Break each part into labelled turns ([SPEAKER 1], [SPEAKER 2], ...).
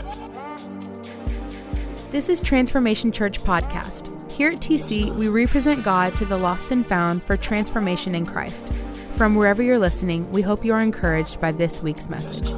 [SPEAKER 1] This is Transformation Church Podcast. Here at TC, we represent God to the lost and found for transformation in Christ. From wherever you're listening, we hope you are encouraged by this week's message.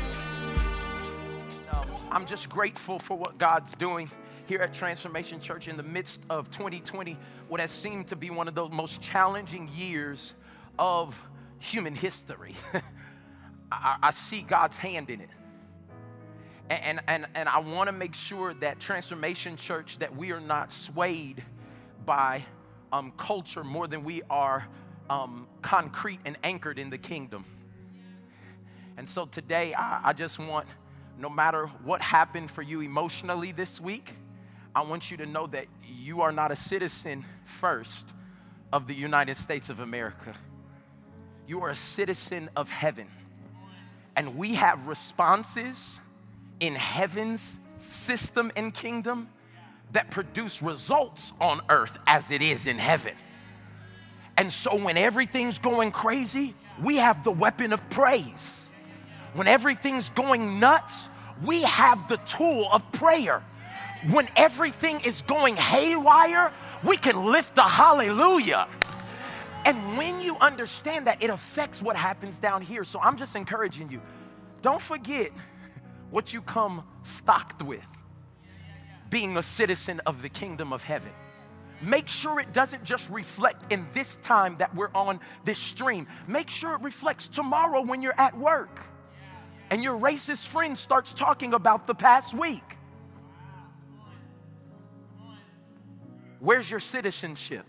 [SPEAKER 2] I'm just grateful for what God's doing here at Transformation Church in the midst of 2020, what has seemed to be one of those most challenging years of human history. I see God's hand in it. And I want to make sure that Transformation Church, that we are not swayed by culture more than we are concrete and anchored in the kingdom. And so today, I just want, no matter what happened for you emotionally this week, I want you to know that you are not a citizen first of the United States of America. You are a citizen of heaven. And we have responses in heaven's system and kingdom that produce results on earth as it is in heaven. And so when everything's going crazy, we have the weapon of praise. When everything's going nuts, we have the tool of prayer. When everything is going haywire, we can lift a hallelujah. And when you understand that, it affects what happens down here. So I'm just encouraging you, don't forget what you come stocked with, being a citizen of the kingdom of heaven. Make sure it doesn't just reflect in this time that we're on this stream. Make sure it reflects tomorrow when you're at work and your racist friend starts talking about the past week. Where's your citizenship?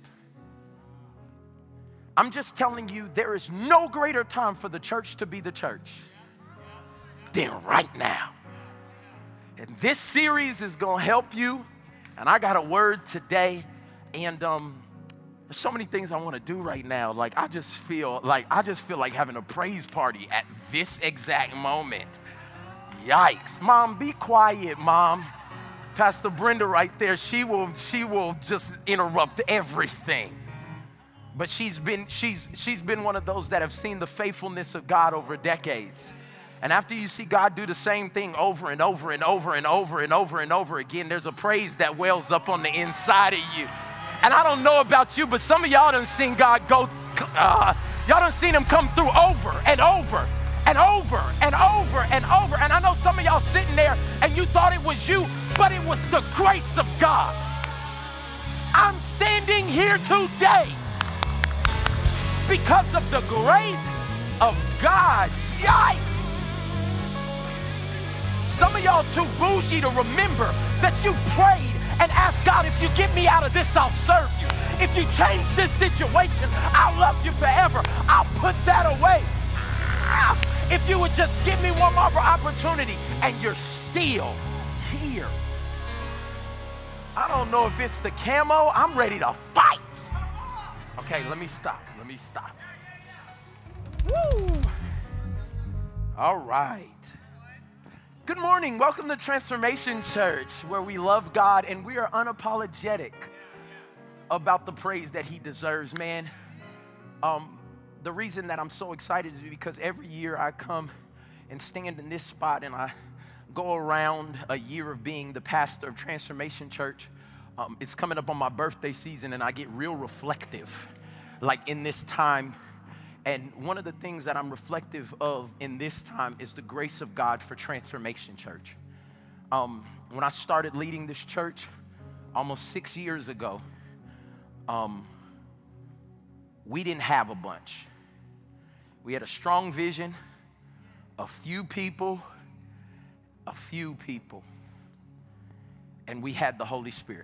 [SPEAKER 2] I'm just telling you, there is no greater time for the church to be the church than right now. And this series is going to help you. And I got a word today. And there's so many things I want to do right now. Like I just feel like having a praise party at this exact moment. Yikes. Mom, be quiet, Mom. Pastor Brenda right there, she will just interrupt everything. But she's been one of those that have seen the faithfulness of God over decades. And after you see God do the same thing over and over and over and over and over and over again, there's a praise that wells up on the inside of you. And I don't know about you, but some of y'all done seen God go, y'all done seen him come through over and over and over and over and over. And I know some of y'all sitting there and you thought it was you, but it was the grace of God. I'm standing here today because of the grace of God. Yikes! Some of y'all too bougie to remember that you prayed and asked God, if you get me out of this, I'll serve you. If you change this situation, I'll love you forever. I'll put that away. If you would just give me one more opportunity, and you're still here. I don't know if it's the camo. I'm ready to fight. Okay, let me stop. Woo! All right. Good morning. Welcome to Transformation Church, where we love God and we are unapologetic about the praise that he deserves, man. The reason that I'm so excited is because every year I come and stand in this spot and I go around a year of being the pastor of Transformation Church. It's coming up on my birthday season and I get real reflective, like in this time. And one of the things that I'm reflective of in this time is the grace of God for Transformation Church. When I started leading this church almost 6 years ago, we didn't have a bunch. We had a strong vision, a few people, and we had the Holy Spirit.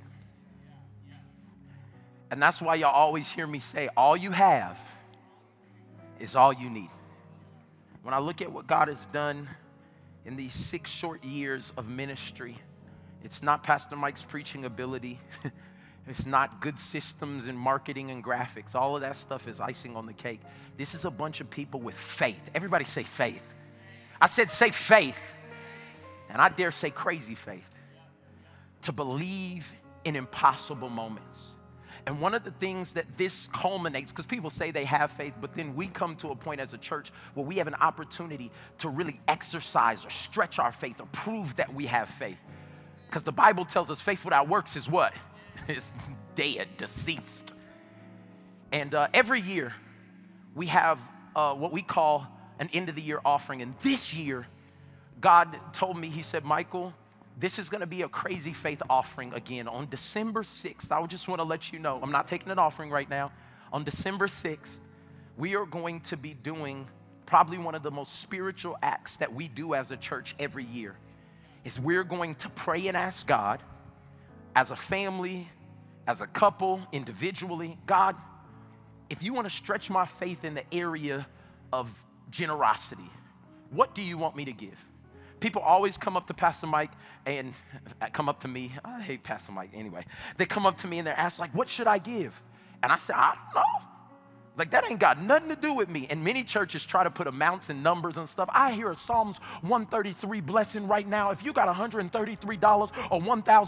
[SPEAKER 2] And that's why y'all always hear me say, all you have is all you need. When I look at what God has done in these 6 short years of ministry, it's not Pastor Mike's preaching ability. It's not good systems and marketing and graphics. All of that stuff is icing on the cake. This is a bunch of people with faith. Everybody say faith. I said say faith. And I dare say crazy faith. To believe in impossible moments. And one of the things that this culminates, because people say they have faith, but then we come to a point as a church where we have an opportunity to really exercise or stretch our faith or prove that we have faith. Because the Bible tells us faith without works is what? It's dead, deceased. And every year we have what we call an end of the year offering. And this year, God told me, he said, Michael, this is going to be a crazy faith offering again on December 6th. I just want to let you know, I'm not taking an offering right now. On December 6th, we are going to be doing probably one of the most spiritual acts that we do as a church every year. Is we're going to pray and ask God, as a family, as a couple, individually, God, if you want to stretch my faith in the area of generosity, what do you want me to give? People always come up to Pastor Mike and come up to me. I hate Pastor Mike anyway. They come up to me and they're asked, like, what should I give? And I say, I don't know. Like, that ain't got nothing to do with me. And many churches try to put amounts and numbers and stuff. I hear a Psalms 133 blessing right now. If you got $133 or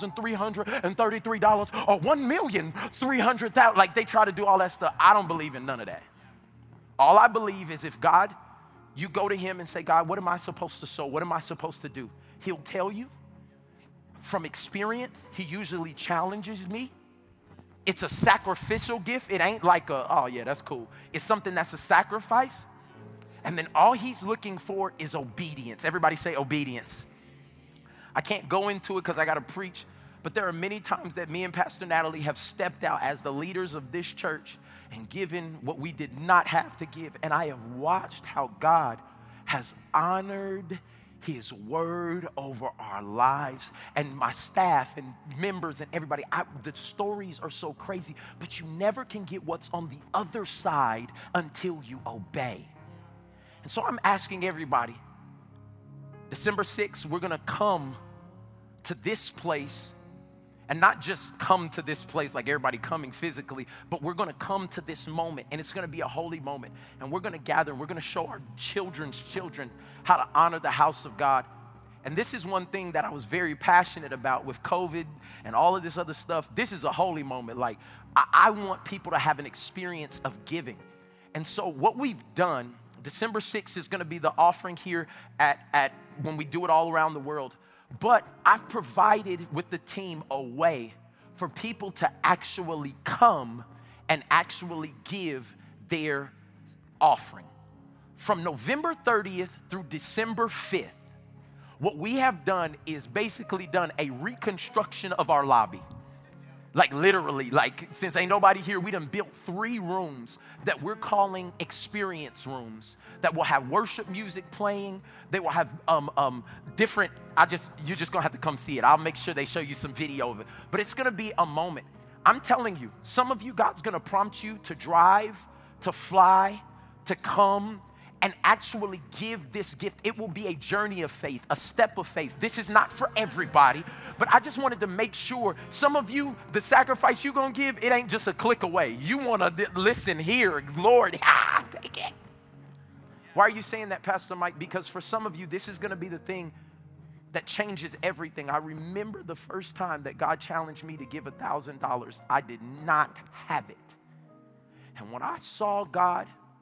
[SPEAKER 2] $1,333 or $1,300,000, like they try to do all that stuff. I don't believe in none of that. All I believe is if God, you go to him and say, God, what am I supposed to sow? What am I supposed to do? He'll tell you. From experience, he usually challenges me. It's a sacrificial gift. It ain't like oh yeah, that's cool. It's something that's a sacrifice. And then all he's looking for is obedience. Everybody say obedience. I can't go into it because I got to preach, but there are many times that me and Pastor Natalie have stepped out as the leaders of this church and given what we did not have to give. And I have watched how God has honored his word over our lives. And my staff and members and everybody, the stories are so crazy, but you never can get what's on the other side until you obey. And so I'm asking everybody, December 6th, we're gonna come to this place, and not just come to this place like everybody coming physically, but we're gonna come to this moment, and it's gonna be a holy moment. And we're gonna gather, and we're gonna show our children's children how to honor the house of God. And this is one thing that I was very passionate about with COVID and all of this other stuff. This is a holy moment. Like, I want people to have an experience of giving. And so what we've done, December 6th is gonna be the offering here at when we do it all around the world. But I've provided with the team a way for people to actually come and actually give their offering. From November 30th through December 5th, what we have done is basically done a reconstruction of our lobby. Like literally, like since ain't nobody here, we done built 3 rooms that we're calling experience rooms that will have worship music playing. They will have different, you're just gonna have to come see it. I'll make sure they show you some video of it. But it's gonna be a moment. I'm telling you, some of you, God's gonna prompt you to drive, to fly, to come, and actually give this gift. It will be a journey of faith, a step of faith. This is not for everybody, but I just wanted to make sure some of you, the sacrifice you're gonna give, it ain't just a click away. You wanna listen here, Lord, take it. Why are you saying that, Pastor Mike? Because for some of you, this is gonna be the thing that changes everything. I remember the first time that God challenged me to give $1,000, I did not have it. And when I saw God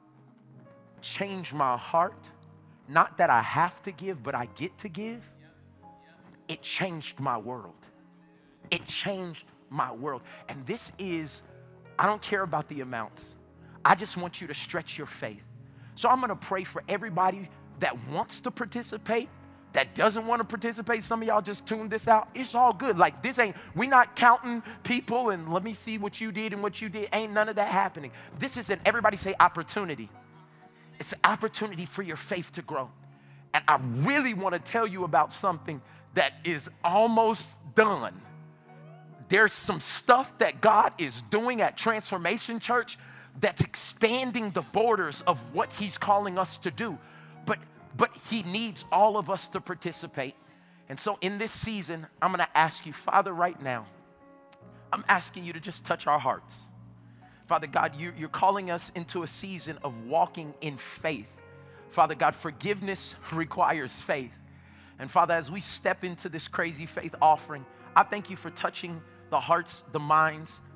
[SPEAKER 2] change my heart, not that I have to give, but I get to give, it changed my world. It changed my world. And this is, I don't care about the amounts. I just want you to stretch your faith. So I'm gonna pray for everybody that wants to participate, that doesn't want to participate. Some of y'all just tuned this out. It's all good. Like this ain't, we not counting people and let me see what you did and what you did. Ain't none of that happening. This is an, everybody say opportunity. It's an opportunity for your faith to grow. And I really want to tell you about something that is almost done. There's some stuff that God is doing at Transformation Church that's expanding the borders of what he's calling us to do. But he needs all of us to participate. And so in this season, I'm going to ask you, Father, right now, I'm asking you to just touch our hearts. Father God, you're calling us into a season of walking in faith. Father God, forgiveness requires faith. And Father, as we step into this crazy faith offering, I thank you for touching the hearts, the minds,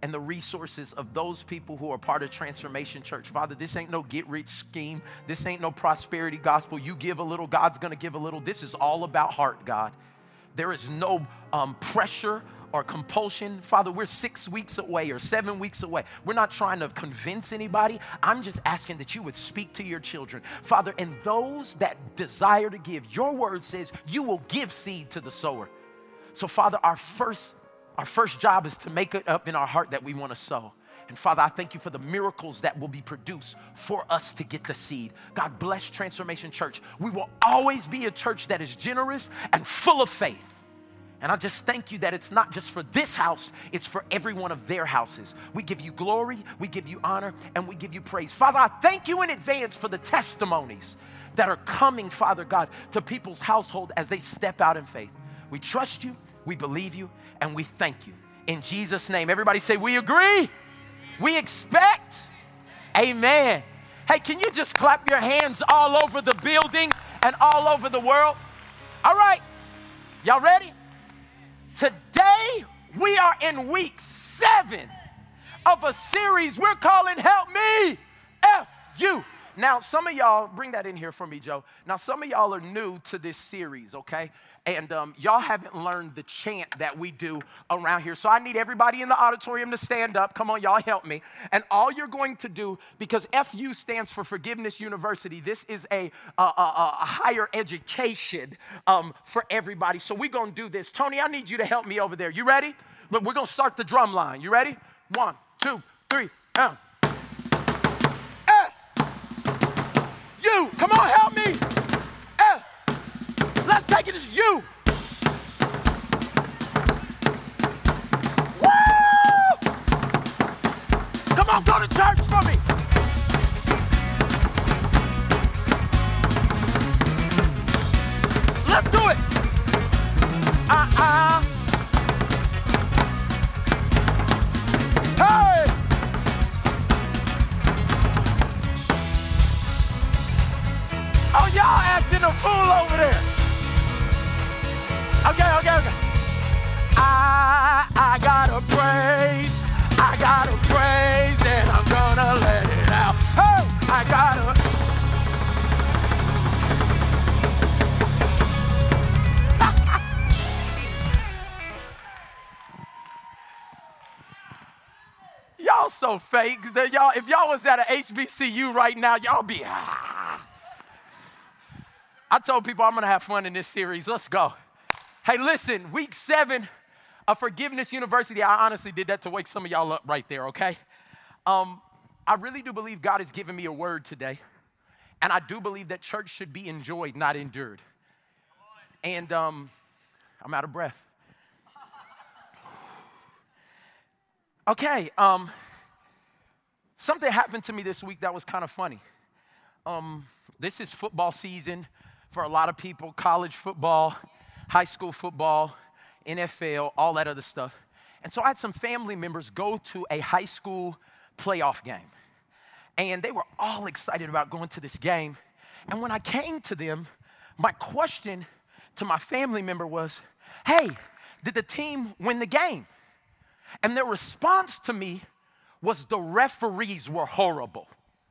[SPEAKER 2] and the resources of those people who are part of Transformation Church. Father, this ain't no get-rich scheme. This ain't no prosperity gospel. You give a little, God's going to give a little. This is all about heart, God. There is no pressure or compulsion. Father, we're 6 weeks away or 7 weeks away. We're not trying to convince anybody. I'm just asking that you would speak to your children. Father, and those that desire to give, your word says you will give seed to the sower. So Father, our first job is to make it up in our heart that we want to sow. And Father, I thank you for the miracles that will be produced for us to get the seed. God bless Transformation Church. We will always be a church that is generous and full of faith. And I just thank you that it's not just for this house, it's for every one of their houses. We give you glory, we give you honor, and we give you praise. Father, I thank you in advance for the testimonies that are coming, Father God, to people's household as they step out in faith. We trust you, we believe you, and we thank you. In Jesus' name, everybody say, we agree, we expect, amen. Hey, can you just clap your hands all over the building and all over the world? All right, y'all ready? Today, we are in week 7 of a series we're calling Help Me, F-U. Now, some of y'all, bring that in here for me, Joe. Now, some of y'all are new to this series, okay? And y'all haven't learned the chant that we do around here. So I need everybody in the auditorium to stand up. Come on, y'all, help me. And all you're going to do, because FU stands for Forgiveness University, this is a higher education for everybody. So we're going to do this. Tony, I need you to help me over there. You ready? Look, we're going to start the drum line. You ready? 1, 2, 3, down. You, come on, help me. Let's take it as you. Woo! Come on, go to church for me. Let's do it. Hey! Oh, y'all acting a fool over there. Okay. I gotta praise, and I'm gonna let it out. Oh, I gotta. Y'all so fake. Y'all, if y'all was at an HBCU right now, y'all be. I told people I'm gonna have fun in this series. Let's go. Hey, listen, week 7 of Forgiveness University. I honestly did that to wake some of y'all up right there, okay? I really do believe God has given me a word today. And I do believe that church should be enjoyed, not endured. And I'm out of breath. Okay, something happened to me this week that was kind of funny. This is football season for a lot of people, college football, high school football, NFL, all that other stuff. And so I had some family members go to a high school playoff game. And they were all excited about going to this game. And when I came to them, my question to my family member was, hey, did the team win the game? And their response to me was the referees were horrible.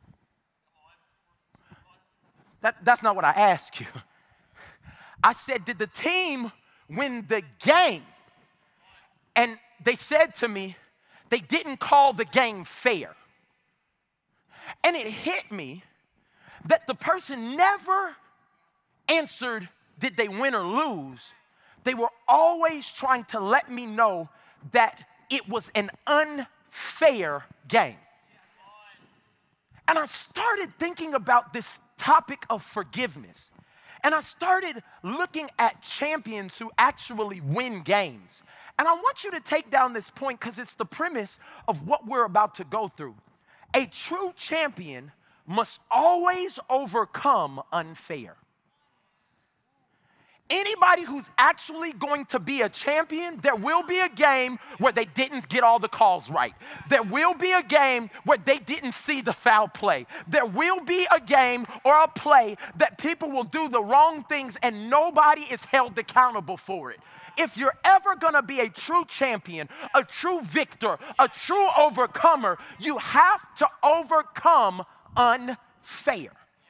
[SPEAKER 2] That's not what I asked you. I said, did the team win the game? And they said to me, they didn't call the game fair. And it hit me that the person never answered, did they win or lose? They were always trying to let me know that it was an unfair game. And I started thinking about this topic of forgiveness. And I started looking at champions who actually win games. And I want you to take down this point because it's the premise of what we're about to go through. A true champion must always overcome unfair. Anybody who's actually going to be a champion, there will be a game where they didn't get all the calls right. There will be a game where they didn't see the foul play. There will be a game or a play that people will do the wrong things and nobody is held accountable for it. If you're ever gonna be a true champion, a true victor, a true overcomer, you have to overcome unfair.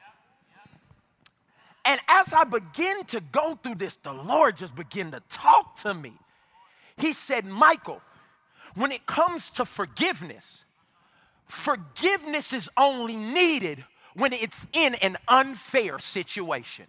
[SPEAKER 2] And as I begin to go through this, the Lord just began to talk to me. He said, Michael, when it comes to forgiveness, forgiveness is only needed when it's in an unfair situation.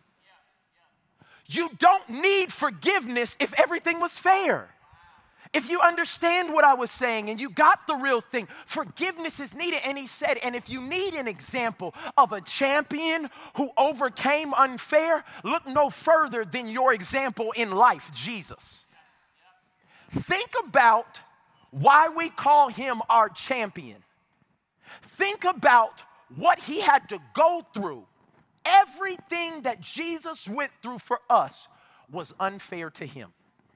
[SPEAKER 2] You don't need forgiveness if everything was fair. If you understand what I was saying and you got the real thing, forgiveness is needed. And he said, and if you need an example of a champion who overcame unfair, look no further than your example in life, Jesus. Think about why we call him our champion. Think about what he had to go through. Everything that Jesus went through for us was unfair to him.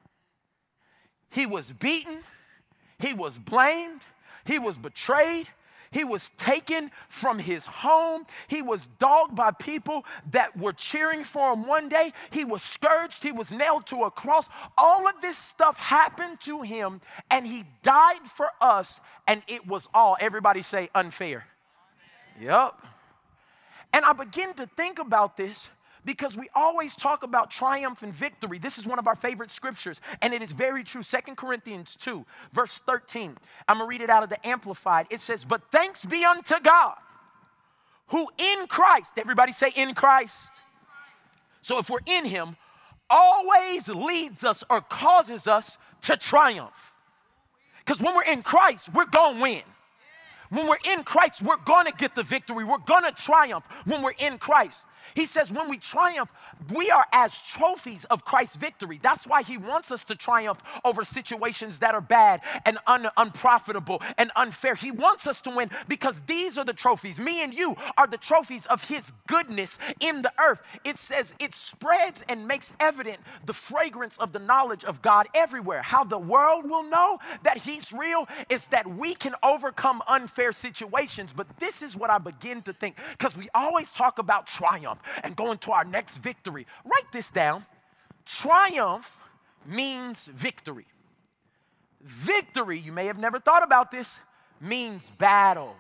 [SPEAKER 2] He was beaten, he was blamed, he was betrayed, he was taken from his home, he was dogged by people that were cheering for him one day, he was scourged, he was nailed to a cross. All of this stuff happened to him and he died for us and it was all, everybody say, unfair. Yep. And I begin to think about this because we always talk about triumph and victory. This is one of our favorite scriptures, and it is very true. 2 Corinthians 2, verse 13. I'm going to read it out of the Amplified. It says, but thanks be unto God, who in Christ, everybody say in Christ. So if we're in him, always leads us or causes us to triumph. Because when we're in Christ, we're going to win. When we're in Christ, we're going to get the victory. We're going to triumph when we're in Christ. He says when we triumph, we are as trophies of Christ's victory. That's why he wants us to triumph over situations that are bad and unprofitable and unfair. He wants us to win because these are the trophies. Me and you are the trophies of his goodness in the earth. It says it spreads and makes evident the fragrance of the knowledge of God everywhere. How the world will know that he's real is that we can overcome unfair situations. But this is what I begin to think, because we always talk about triumph and going to our next victory. Write this down. Triumph means victory. Victory, you may have never thought about this, means battle.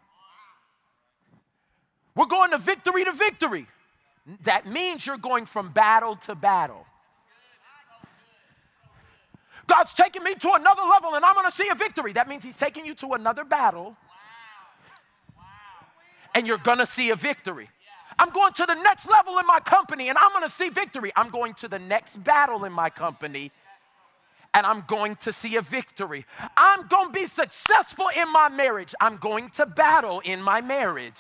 [SPEAKER 2] We're going to victory. That means you're going from battle to battle. God's taking me to another level and I'm going to see a victory. That means he's taking you to another battle and you're going to see a victory. I'm going to the next level in my company and I'm going to see victory. I'm going to the next battle in my company and I'm going to see a victory. I'm going to be successful in my marriage. I'm going to battle in my marriage.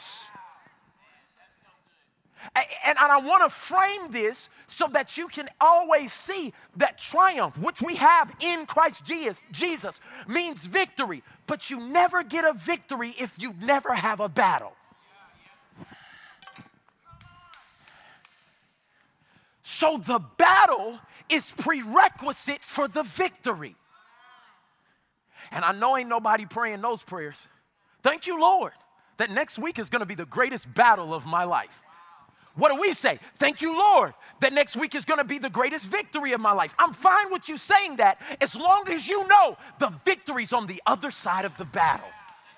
[SPEAKER 2] And I want to frame this so that you can always see that triumph, which we have in Christ Jesus, means victory. But you never get a victory if you never have a battle. So the battle is prerequisite for the victory. And I know ain't nobody praying those prayers. Thank you, Lord, that next week is going to be the greatest battle of my life. What do we say? Thank you, Lord, that next week is going to be the greatest victory of my life. I'm fine with you saying that as long as you know the victory's on the other side of the battle.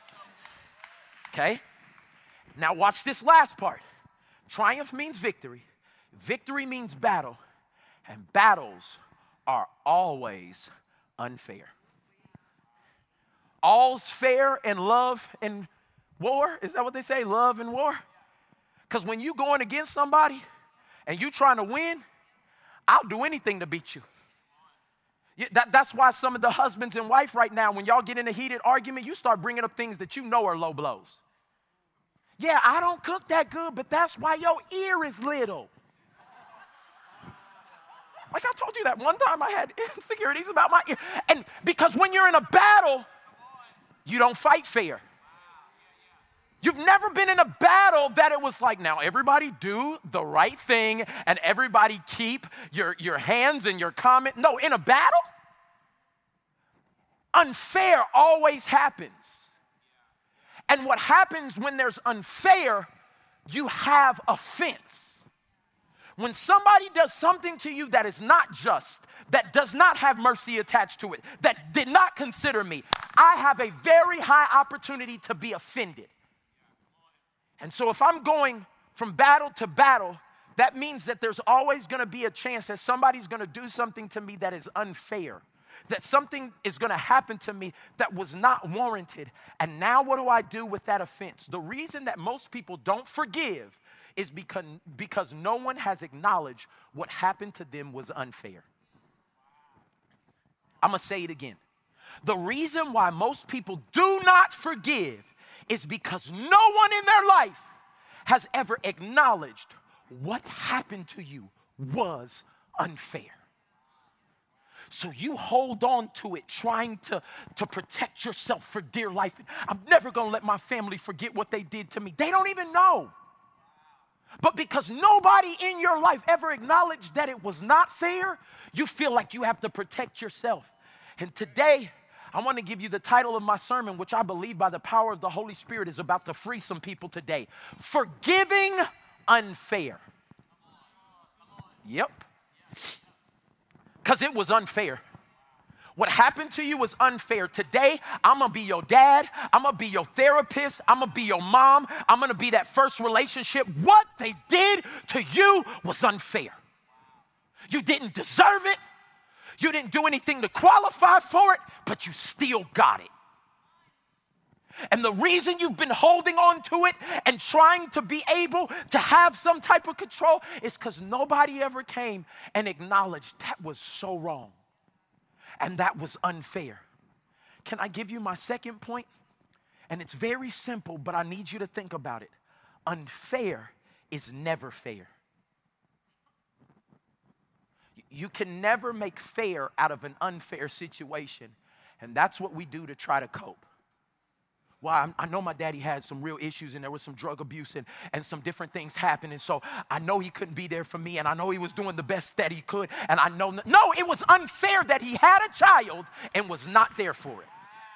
[SPEAKER 2] Okay? Now watch this last part. Triumph means victory. Victory means battle, and battles are always unfair. All's fair in love and war. Is that what they say? Love and war? Because when you're going against somebody and you're trying to win, I'll do anything to beat you. That's why some of the husbands and wife right now, when y'all get in a heated argument, you start bringing up things that you know are low blows. Yeah, I don't cook that good, but that's why your ear is little. Like I told you that one time I had insecurities about my ear. And because when you're in a battle, you don't fight fair. You've never been in a battle that it was like, now everybody do the right thing and everybody keep your hands and your comment. No, in a battle, unfair always happens. And what happens when there's unfair, you have offense. When somebody does something to you that is not just, that does not have mercy attached to it, that did not consider me, I have a very high opportunity to be offended. And so if I'm going from battle to battle, that means that there's always going to be a chance that somebody's going to do something to me that is unfair, that something is going to happen to me that was not warranted. And now what do I do with that offense? The reason that most people don't forgive is because no one has acknowledged what happened to them was unfair. I'm going to say it again. The reason why most people do not forgive is because no one in their life has ever acknowledged what happened to you was unfair. So you hold on to it, trying to protect yourself for dear life. I'm never going to let my family forget what they did to me. They don't even know. But because nobody in your life ever acknowledged that it was not fair, you feel like you have to protect yourself. And today, I want to give you the title of my sermon, which I believe by the power of the Holy Spirit is about to free some people today. Forgiving unfair. Yep. Because it was unfair. What happened to you was unfair. Today, I'm going to be your dad. I'm going to be your therapist. I'm going to be your mom. I'm going to be that first relationship. What they did to you was unfair. You didn't deserve it. You didn't do anything to qualify for it, but you still got it. And the reason you've been holding on to it and trying to be able to have some type of control is because nobody ever came and acknowledged that was so wrong and that was unfair. Can I give you my second point? And it's very simple, but I need you to think about it. Unfair is never fair. You can never make fair out of an unfair situation. And that's what we do to try to cope. Well, I know my daddy had some real issues and there was some drug abuse and some different things happened. And so I know he couldn't be there for me and I know he was doing the best that he could. And I know, no, it was unfair that he had a child and was not there for it.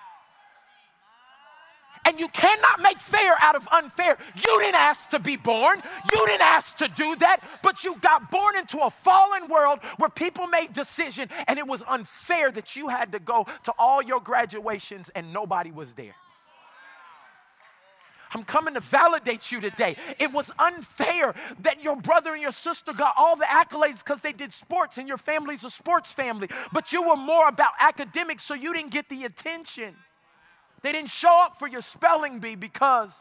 [SPEAKER 2] And you cannot make fair out of unfair. You didn't ask to be born. You didn't ask to do that. But you got born into a fallen world where people made decisions and it was unfair that you had to go to all your graduations and nobody was there. I'm coming to validate you today. It was unfair that your brother and your sister got all the accolades because they did sports and your family's a sports family. But you were more about academics, so you didn't get the attention. They didn't show up for your spelling bee because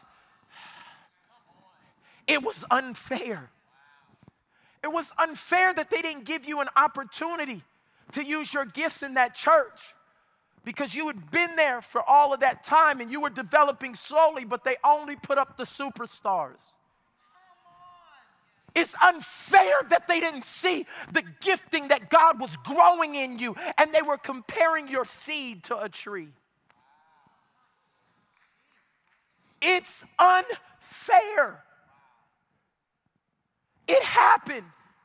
[SPEAKER 2] it was unfair. It was unfair that they didn't give you an opportunity to use your gifts in that church because you had been there for all of that time and you were developing slowly, but they only put up the superstars. It's unfair that they didn't see the gifting that God was growing in you and they were comparing your seed to a tree. It's unfair. It happened.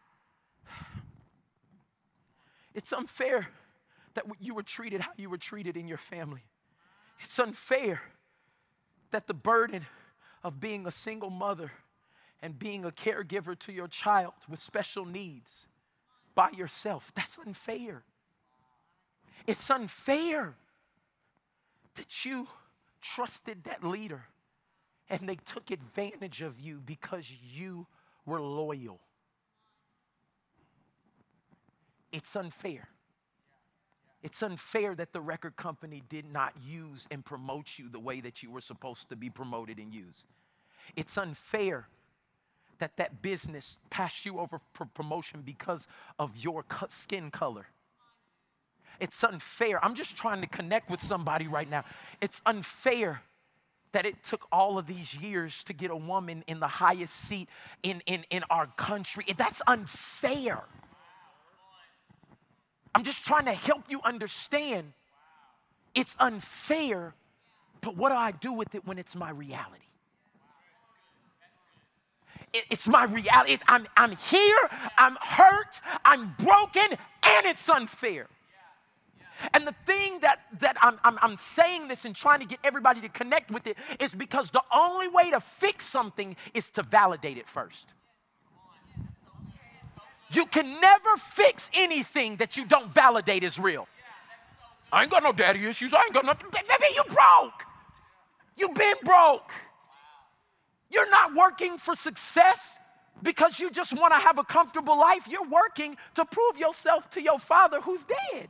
[SPEAKER 2] It's unfair that you were treated how you were treated in your family. It's unfair that the burden of being a single mother and being a caregiver to your child with special needs by yourself, that's unfair. It's unfair that you trusted that leader and they took advantage of you because you were loyal. It's unfair. It's unfair that the record company did not use and promote you the way that you were supposed to be promoted and used. It's unfair that that business passed you over for promotion because of your skin color. It's unfair. I'm just trying to connect with somebody right now. It's unfair that it took all of these years to get a woman in the highest seat in our country. That's unfair. I'm just trying to help you understand it's unfair, but what do I do with it when it's my reality? it's my reality. I'm here, I'm hurt, I'm broken, and it's unfair. And the thing that I'm saying this and trying to get everybody to connect with it is because the only way to fix something is to validate it first. You can never fix anything that you don't validate as real. I ain't got no daddy issues. I ain't got no, baby, you broke. You've been broke. You're not working for success because you just want to have a comfortable life. You're working to prove yourself to your father who's dead.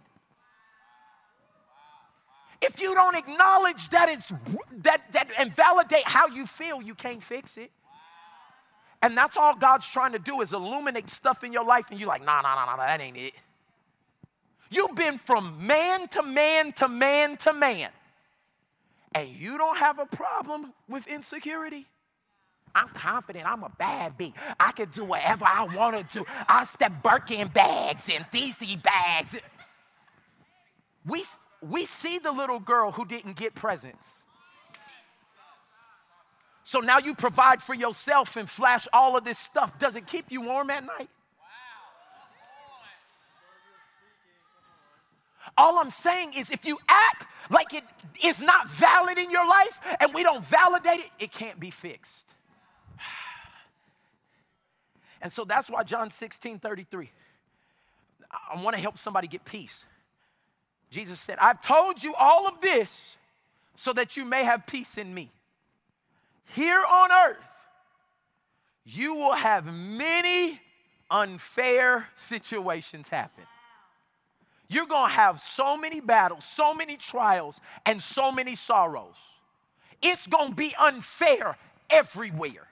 [SPEAKER 2] If you don't acknowledge that and validate how you feel, you can't fix it. And that's all God's trying to do is illuminate stuff in your life, and you're like, nah, that ain't it. You've been from man to man to man to man, and you don't have a problem with insecurity. I'm confident. I'm a bad bee. I can do whatever I want to do. I step Birkin bags and DC bags. We see the little girl who didn't get presents. So now you provide for yourself and flash all of this stuff. Does it keep you warm at night? All I'm saying is if you act like it is not valid in your life and we don't validate it, it can't be fixed. And so that's why John 16:33, I want to help somebody get peace. Jesus said, I've told you all of this so that you may have peace in me. Here on earth, you will have many unfair situations happen. You're going to have so many battles, so many trials, and so many sorrows. It's going to be unfair everywhere.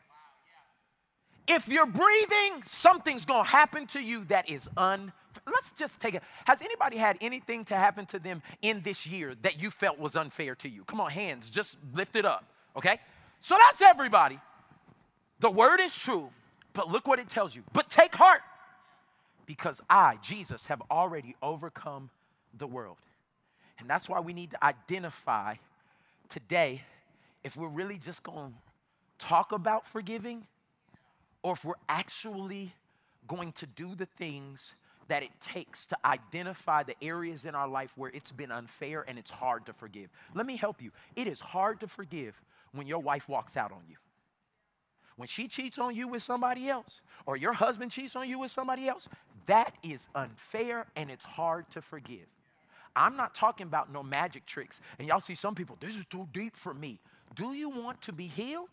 [SPEAKER 2] If you're breathing, something's going to happen to you that is unfair. Let's just take it. Has anybody had anything to happen to them in this year that you felt was unfair to you? Come on, hands, just lift it up, okay? So that's everybody. The word is true, but look what it tells you. But take heart, because I, Jesus, have already overcome the world. And that's why we need to identify today if we're really just going to talk about forgiving or if we're actually going to do the things that it takes to identify the areas in our life where it's been unfair and it's hard to forgive. Let me help you. It is hard to forgive when your wife walks out on you. When she cheats on you with somebody else, or your husband cheats on you with somebody else, that is unfair and it's hard to forgive. I'm not talking about no magic tricks. And y'all see some people, this is too deep for me. Do you want to be healed?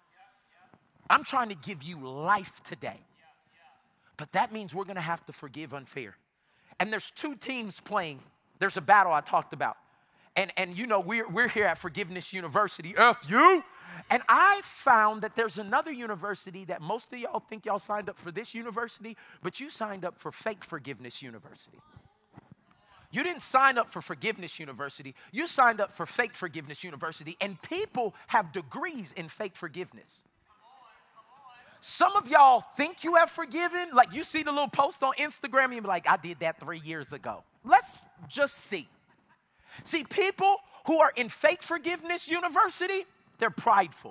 [SPEAKER 2] I'm trying to give you life today. But that means we're going to have to forgive unfair. And there's two teams playing. There's a battle I talked about. And you know, we're here at Forgiveness University, FU. And I found that there's another university that most of y'all think y'all signed up for this university, but you signed up for Fake Forgiveness University. You didn't sign up for Forgiveness University. You signed up for Fake Forgiveness University. And people have degrees in fake forgiveness. Some of y'all think you have forgiven. Like you see the little post on Instagram and you're like, I did that 3 years ago. Let's just see. See, people who are in Fake Forgiveness University, they're prideful.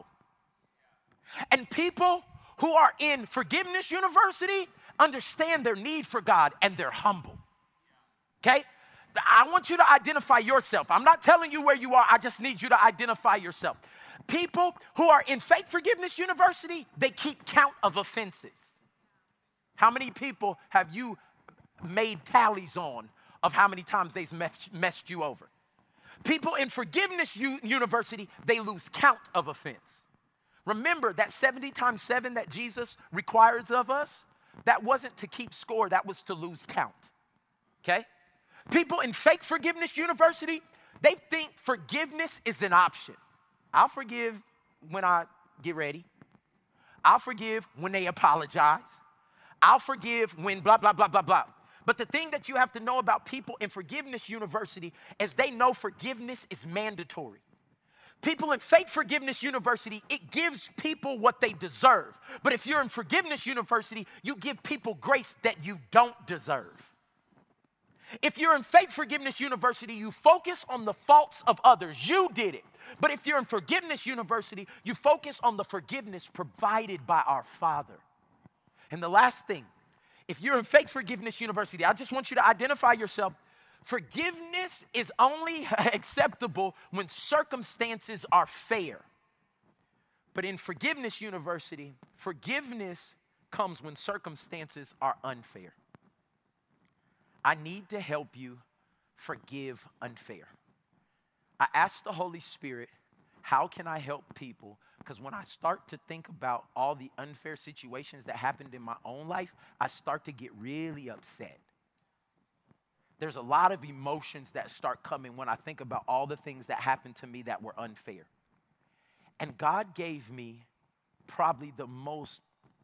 [SPEAKER 2] And people who are in Forgiveness University understand their need for God and they're humble. Okay? I want you to identify yourself. I'm not telling you where you are. I just need you to identify yourself. People who are in Fake Forgiveness University, they keep count of offenses. How many people have you made tallies on of how many times they've messed you over? People in Forgiveness University, they lose count of offense. Remember that 70 times 7 that Jesus requires of us, that wasn't to keep score, that was to lose count, okay? People in Fake Forgiveness University, they think forgiveness is an option. I'll forgive when I get ready. I'll forgive when they apologize. I'll forgive when blah, blah, blah, blah, blah. But the thing that you have to know about people in Forgiveness University is they know forgiveness is mandatory. People in Fake Forgiveness University, it gives people what they deserve. But if you're in Forgiveness University, you give people grace that you don't deserve. If you're in Faith Forgiveness University, you focus on the faults of others. You did it. But if you're in Forgiveness University, you focus on the forgiveness provided by our Father. And the last thing, if you're in Faith Forgiveness University, I just want you to identify yourself. Forgiveness is only acceptable when circumstances are fair. But in Forgiveness University, forgiveness comes when circumstances are unfair. I need to help you forgive unfair. I asked the Holy Spirit, how can I help people? Because when I start to think about all the unfair situations that happened in my own life, I start to get really upset. There's a lot of emotions that start coming when I think about all the things that happened to me that were unfair. And God gave me probably the most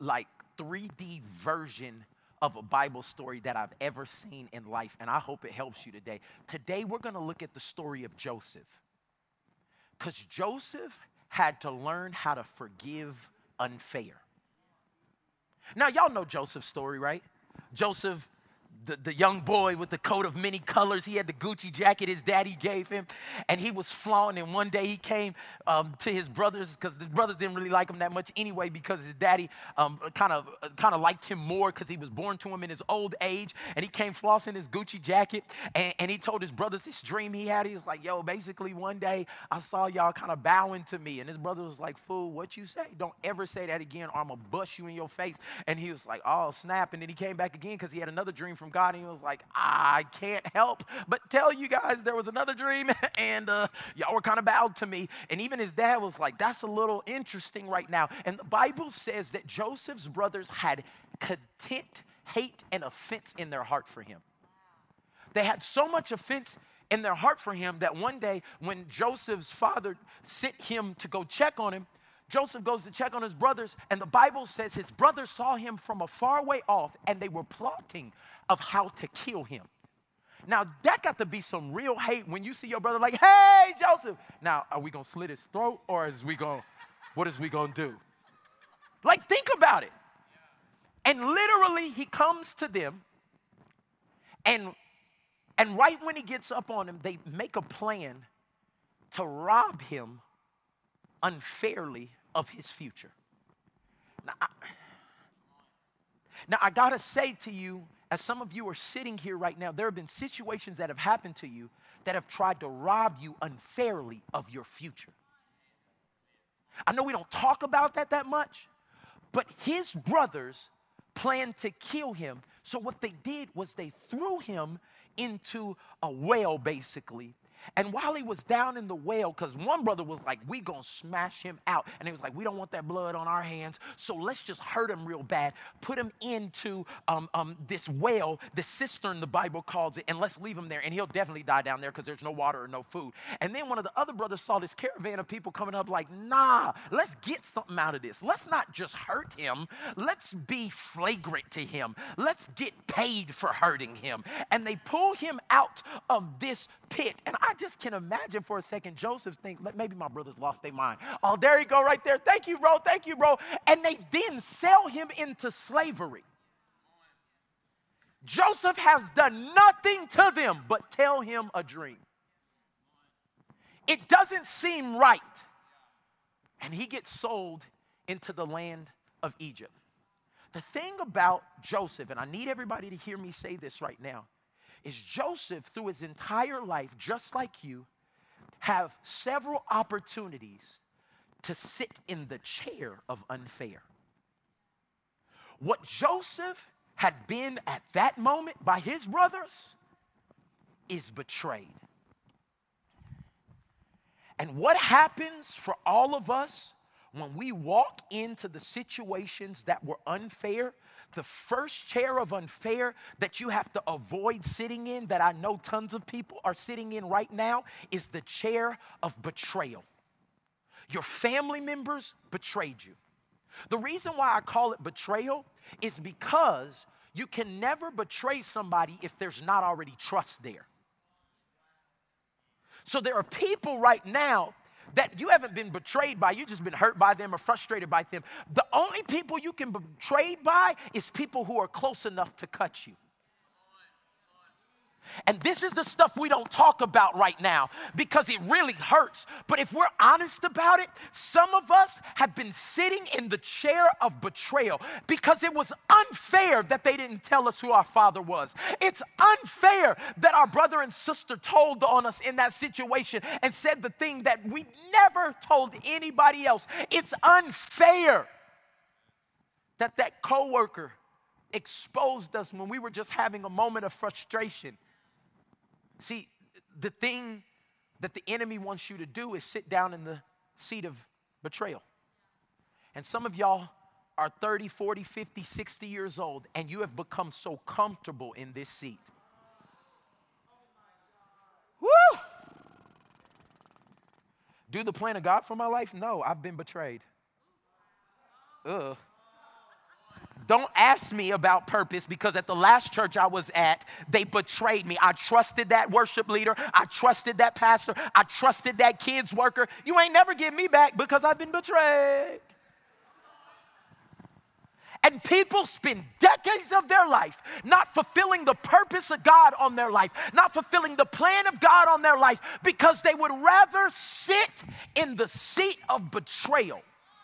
[SPEAKER 2] 3D version of a Bible story that I've ever seen in life, and I hope it helps you today. Today, we're going to look at the story of Joseph, because Joseph had to learn how to forgive unfair. Now, y'all know Joseph's story, right? Joseph, the young boy with the coat of many colors, he had the Gucci jacket his daddy gave him, and he was flaunting. And one day he came to his brothers, because the brothers didn't really like him that much anyway, because his daddy kind of liked him more because he was born to him in his old age. And he came flossing his Gucci jacket, and he told his brothers this dream he had. He was like, yo, basically one day I saw y'all kind of bowing to me. And his brother was like, fool, what you say? Don't ever say that again, or I'm going to bust you in your face. And he was like, oh, snap. And then he came back again because he had another dream from God, and he was like, I can't help but tell you guys there was another dream, and y'all were kind of bowed to me. And even his dad was like, that's a little interesting right now. And the Bible says that Joseph's brothers had contempt, hate, and offense in their heart for him. They had so much offense in their heart for him that one day when Joseph's father sent him to go check on him, Joseph goes to check on his brothers, and the Bible says his brothers saw him from a far way off, and they were plotting of how to kill him. Now, that got to be some real hate when you see your brother like, hey, Joseph. Now, are we going to slit his throat, or what is we going to do? Think about it. And literally, he comes to them, and right when he gets up on him, they make a plan to rob him unfairly of his future. Now, I got to say to you, as some of you are sitting here right now, there have been situations that have happened to you that have tried to rob you unfairly of your future. I know we don't talk about that much, but his brothers planned to kill him. So what they did was they threw him into a well, basically. And while he was down in the well, because one brother was like, we gonna smash him out. And he was like, we don't want that blood on our hands, so let's just hurt him real bad. Put him into this well, the cistern, the Bible calls it, and let's leave him there. And he'll definitely die down there because there's no water or no food. And then one of the other brothers saw this caravan of people coming up like, nah, let's get something out of this. Let's not just hurt him. Let's be flagrant to him. Let's get paid for hurting him. And they pull him out of this pit. And I just can imagine for a second, Joseph thinks, maybe my brothers lost their mind. Oh, there you go right there. Thank you, bro. Thank you, bro. And they then sell him into slavery. Joseph has done nothing to them but tell him a dream. It doesn't seem right. And he gets sold into the land of Egypt. The thing about Joseph, and I need everybody to hear me say this right now, is Joseph, through his entire life, just like you, have several opportunities to sit in the chair of unfair. What Joseph had been at that moment by his brothers is betrayed. And what happens for all of us when we walk into the situations that were unfair, the first chair of unfair that you have to avoid sitting in, that I know tons of people are sitting in right now, is the chair of betrayal. Your family members betrayed you. The reason why I call it betrayal is because you can never betray somebody if there's not already trust there. So there are people right now that you haven't been betrayed by, you've just been hurt by them or frustrated by them. The only people you can be betrayed by is people who are close enough to cut you. And this is the stuff we don't talk about right now because it really hurts. But if we're honest about it, some of us have been sitting in the chair of betrayal because it was unfair that they didn't tell us who our father was. It's unfair that our brother and sister told on us in that situation and said the thing that we never told anybody else. It's unfair that that coworker exposed us when we were just having a moment of frustration. See, the thing that the enemy wants you to do is sit down in the seat of betrayal. And some of y'all are 30, 40, 50, 60 years old, and you have become so comfortable in this seat. Woo! Do the plan of God for my life? No, I've been betrayed. Ugh. Don't ask me about purpose because at the last church I was at, they betrayed me. I trusted that worship leader. I trusted that pastor. I trusted that kids worker. You ain't never give me back because I've been betrayed. And people spend decades of their life not fulfilling the purpose of God on their life, not fulfilling the plan of God on their life because they would rather sit in the seat of betrayal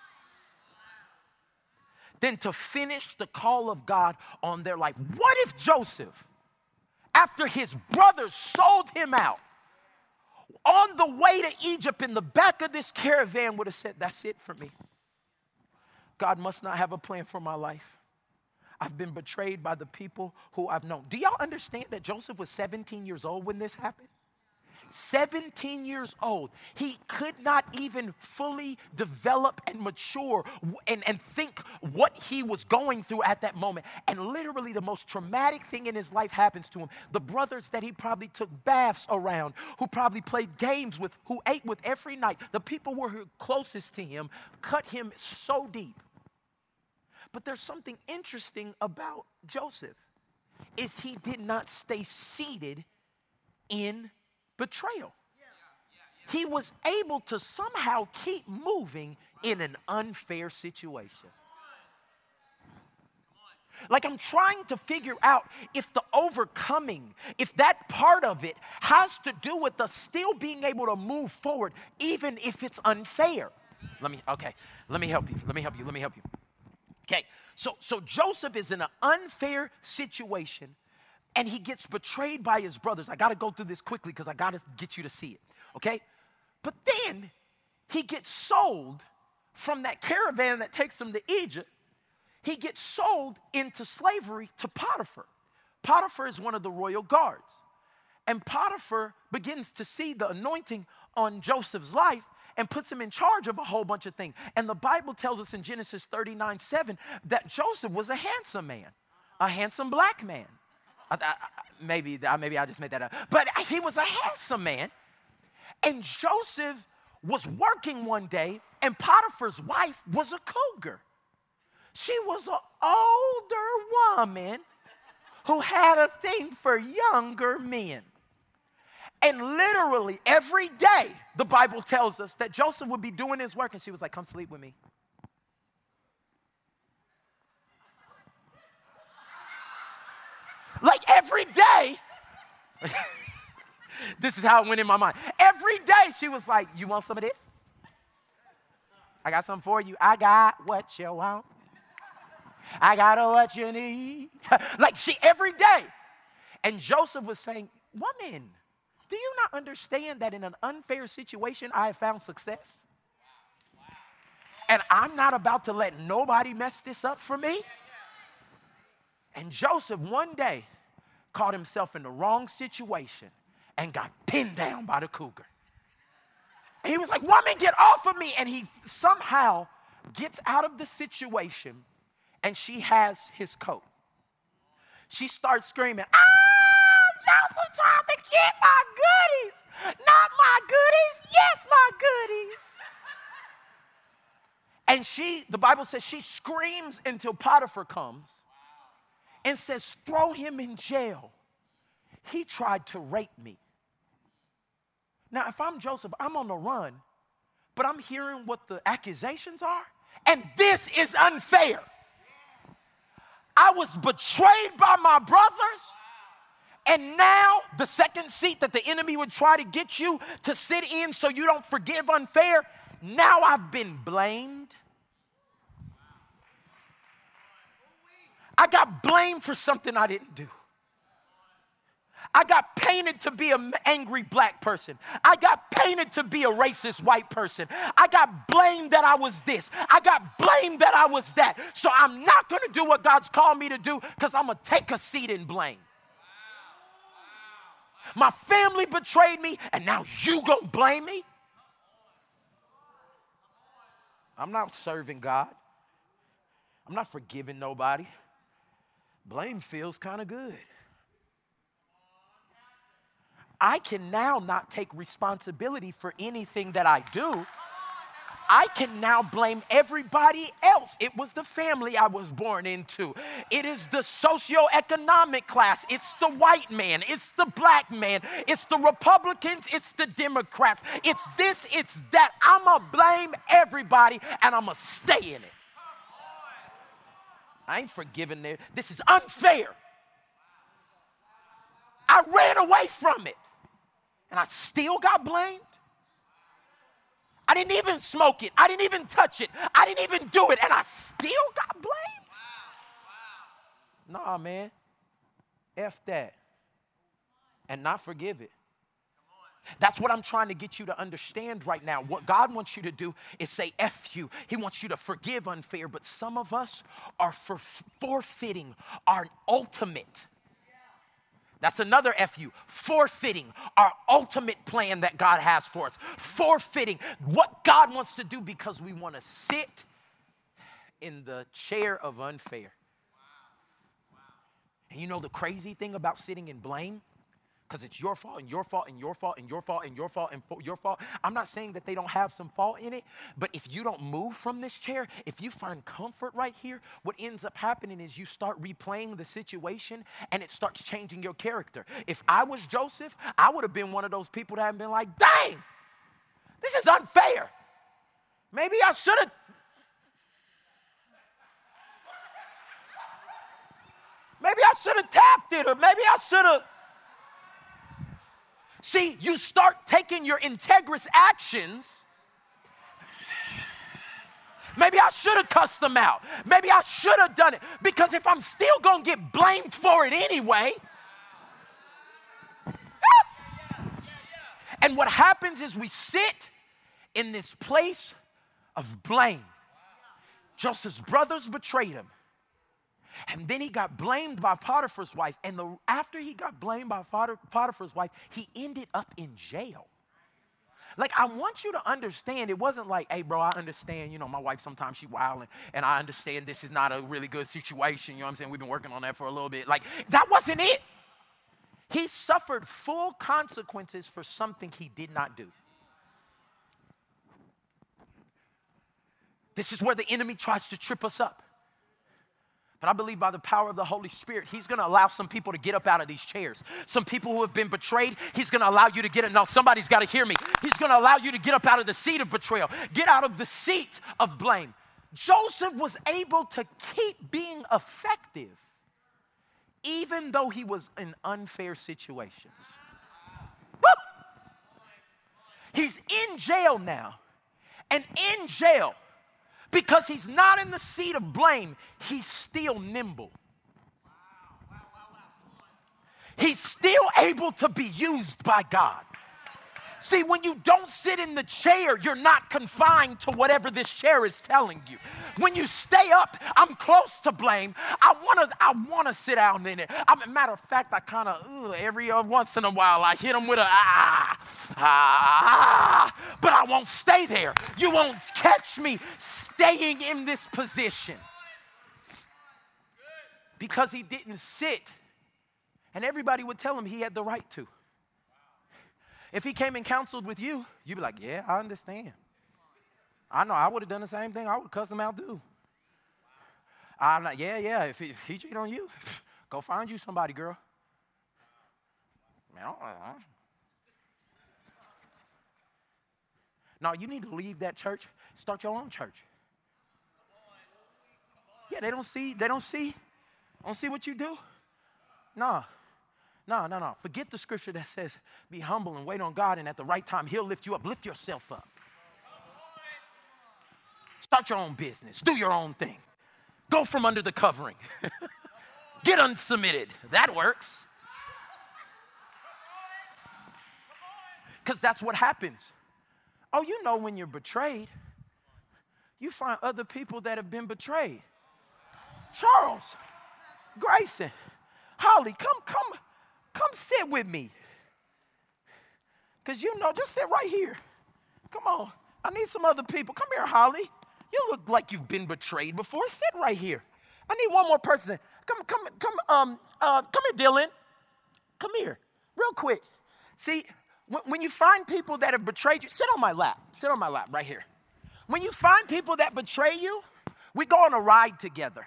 [SPEAKER 2] than to finish the call of God on their life. What if Joseph, after his brothers sold him out, on the way to Egypt in the back of this caravan would have said, that's it for me. God must not have a plan for my life. I've been betrayed by the people who I've known. Do y'all understand that Joseph was 17 years old when this happened? 17 years old. He could not even fully develop and mature and think what he was going through at that moment. And literally the most traumatic thing in his life happens to him. The brothers that he probably took baths around, who probably played games with, who ate with every night, the people who were closest to him, cut him so deep. But there's something interesting about Joseph, is he did not stay seated in betrayal. He was able to somehow keep moving in an unfair situation. Like, I'm trying to figure out if the overcoming, if that part of it has to do with us still being able to move forward, even if it's unfair. Let me help you. Okay, so Joseph is in an unfair situation, and he gets betrayed by his brothers. I got to go through this quickly because I got to get you to see it, okay? But then he gets sold from that caravan that takes him to Egypt. He gets sold into slavery to Potiphar. Potiphar is one of the royal guards. And Potiphar begins to see the anointing on Joseph's life and puts him in charge of a whole bunch of things. And the Bible tells us in Genesis 39:7 that Joseph was a handsome man, a handsome black man. Maybe I just made that up. But he was a handsome man. And Joseph was working one day, and Potiphar's wife was a cougar. She was an older woman who had a thing for younger men. And literally every day, the Bible tells us that Joseph would be doing his work, and she was like, come sleep with me. Like every day, this is how it went in my mind. Every day she was like, you want some of this? I got something for you. I got what you want. I got what you need. Like every day. And Joseph was saying, woman, do you not understand that in an unfair situation, I have found success? And I'm not about to let nobody mess this up for me. And Joseph one day caught himself in the wrong situation and got pinned down by the cougar. And he was like, woman, get off of me. And he somehow gets out of the situation, and she has his coat. She starts screaming, Joseph tried to get my goodies. Not my goodies, yes, my goodies. And the Bible says she screams until Potiphar comes and says, throw him in jail. He tried to rape me. Now, if I'm Joseph, I'm on the run, but I'm hearing what the accusations are, and this is unfair. I was betrayed by my brothers, And now the second seat that the enemy would try to get you to sit in so you don't forgive unfair, now I've been blamed. I got blamed for something I didn't do. I got painted to be an angry black person. I got painted to be a racist white person. I got blamed that I was this. I got blamed that I was that. So I'm not going to do what God's called me to do because I'm going to take a seat in blame. My family betrayed me, and now you going to blame me? I'm not serving God. I'm not forgiving nobody. Blame feels kind of good. I can now not take responsibility for anything that I do. I can now blame everybody else. It was the family I was born into. It is the socioeconomic class. It's the white man. It's the black man. It's the Republicans. It's the Democrats. It's this, it's that. I'm going to blame everybody, and I'm going to stay in it. I ain't forgiving there. This is unfair. I ran away from it. And I still got blamed. I didn't even smoke it. I didn't even touch it. I didn't even do it. And I still got blamed. Nah, man. F that. And not forgive it. That's what I'm trying to get you to understand right now. What God wants you to do is say F you. He wants you to forgive unfair. But some of us are forfeiting our ultimate. That's another FU, forfeiting our ultimate plan that God has for us. Forfeiting what God wants to do because we want to sit in the chair of unfair. And you know the crazy thing about sitting in blame? Because it's your fault and your fault and your fault and your fault and your fault and your fault. I'm not saying that they don't have some fault in it, but if you don't move from this chair, if you find comfort right here, what ends up happening is you start replaying the situation and it starts changing your character. If I was Joseph, I would have been one of those people that have been like, dang, this is unfair. Maybe I should have. Maybe I should have tapped it, or maybe I should have. See, you start taking your integrous actions. Maybe I should have cussed them out. Maybe I should have done it. Because if I'm still going to get blamed for it anyway. And what happens is we sit in this place of blame. Joseph's brothers betrayed him. And then he got blamed by Potiphar's wife. And after he got blamed by Potiphar's wife, he ended up in jail. Like, I want you to understand, it wasn't like, hey, bro, I understand, you know, my wife sometimes she wilding, and I understand this is not a really good situation, you know what I'm saying? We've been working on that for a little bit. Like, that wasn't it. He suffered full consequences for something he did not do. This is where the enemy tries to trip us up. But I believe by the power of the Holy Spirit, he's going to allow some people to get up out of these chairs. Some people who have been betrayed, he's going to allow you to get it. No, somebody's got to hear me. He's going to allow you to get up out of the seat of betrayal. Get out of the seat of blame. Joseph was able to keep being effective even though he was in unfair situations. Woo! He's in jail now. And in jail, because he's not in the seat of blame, he's still nimble. He's still able to be used by God. See, when you don't sit in the chair, you're not confined to whatever this chair is telling you. When you stay up, I'm close to blame. I want to sit down in it. Matter of fact, I kind of, every once in a while, I hit them with a, but I won't stay there. You won't catch me staying in this position. Because he didn't sit. And everybody would tell him he had the right to. If he came and counseled with you, you'd be like, yeah, I understand. I know I would have done the same thing. I would have cussed him out too. I'm like, yeah, if he cheated on you, go find you somebody, girl. Man, no, you need to leave that church, start your own church. Yeah, they don't see what you do. No, No. Forget the scripture that says, be humble and wait on God, and at the right time, he'll lift you up. Lift yourself up. Start your own business. Do your own thing. Go from under the covering. Get unsubmitted. That works. Because that's what happens. Oh, you know when you're betrayed, you find other people that have been betrayed. Charles, Grayson, Holly, come sit with me. Because just sit right here. Come on. I need some other people. Come here, Holly. You look like you've been betrayed before. Sit right here. I need one more person. Come here, Dylan. Come here, real quick. See, when you find people that have betrayed you, sit on my lap. Sit on my lap right here. When you find people that betray you, we go on a ride together.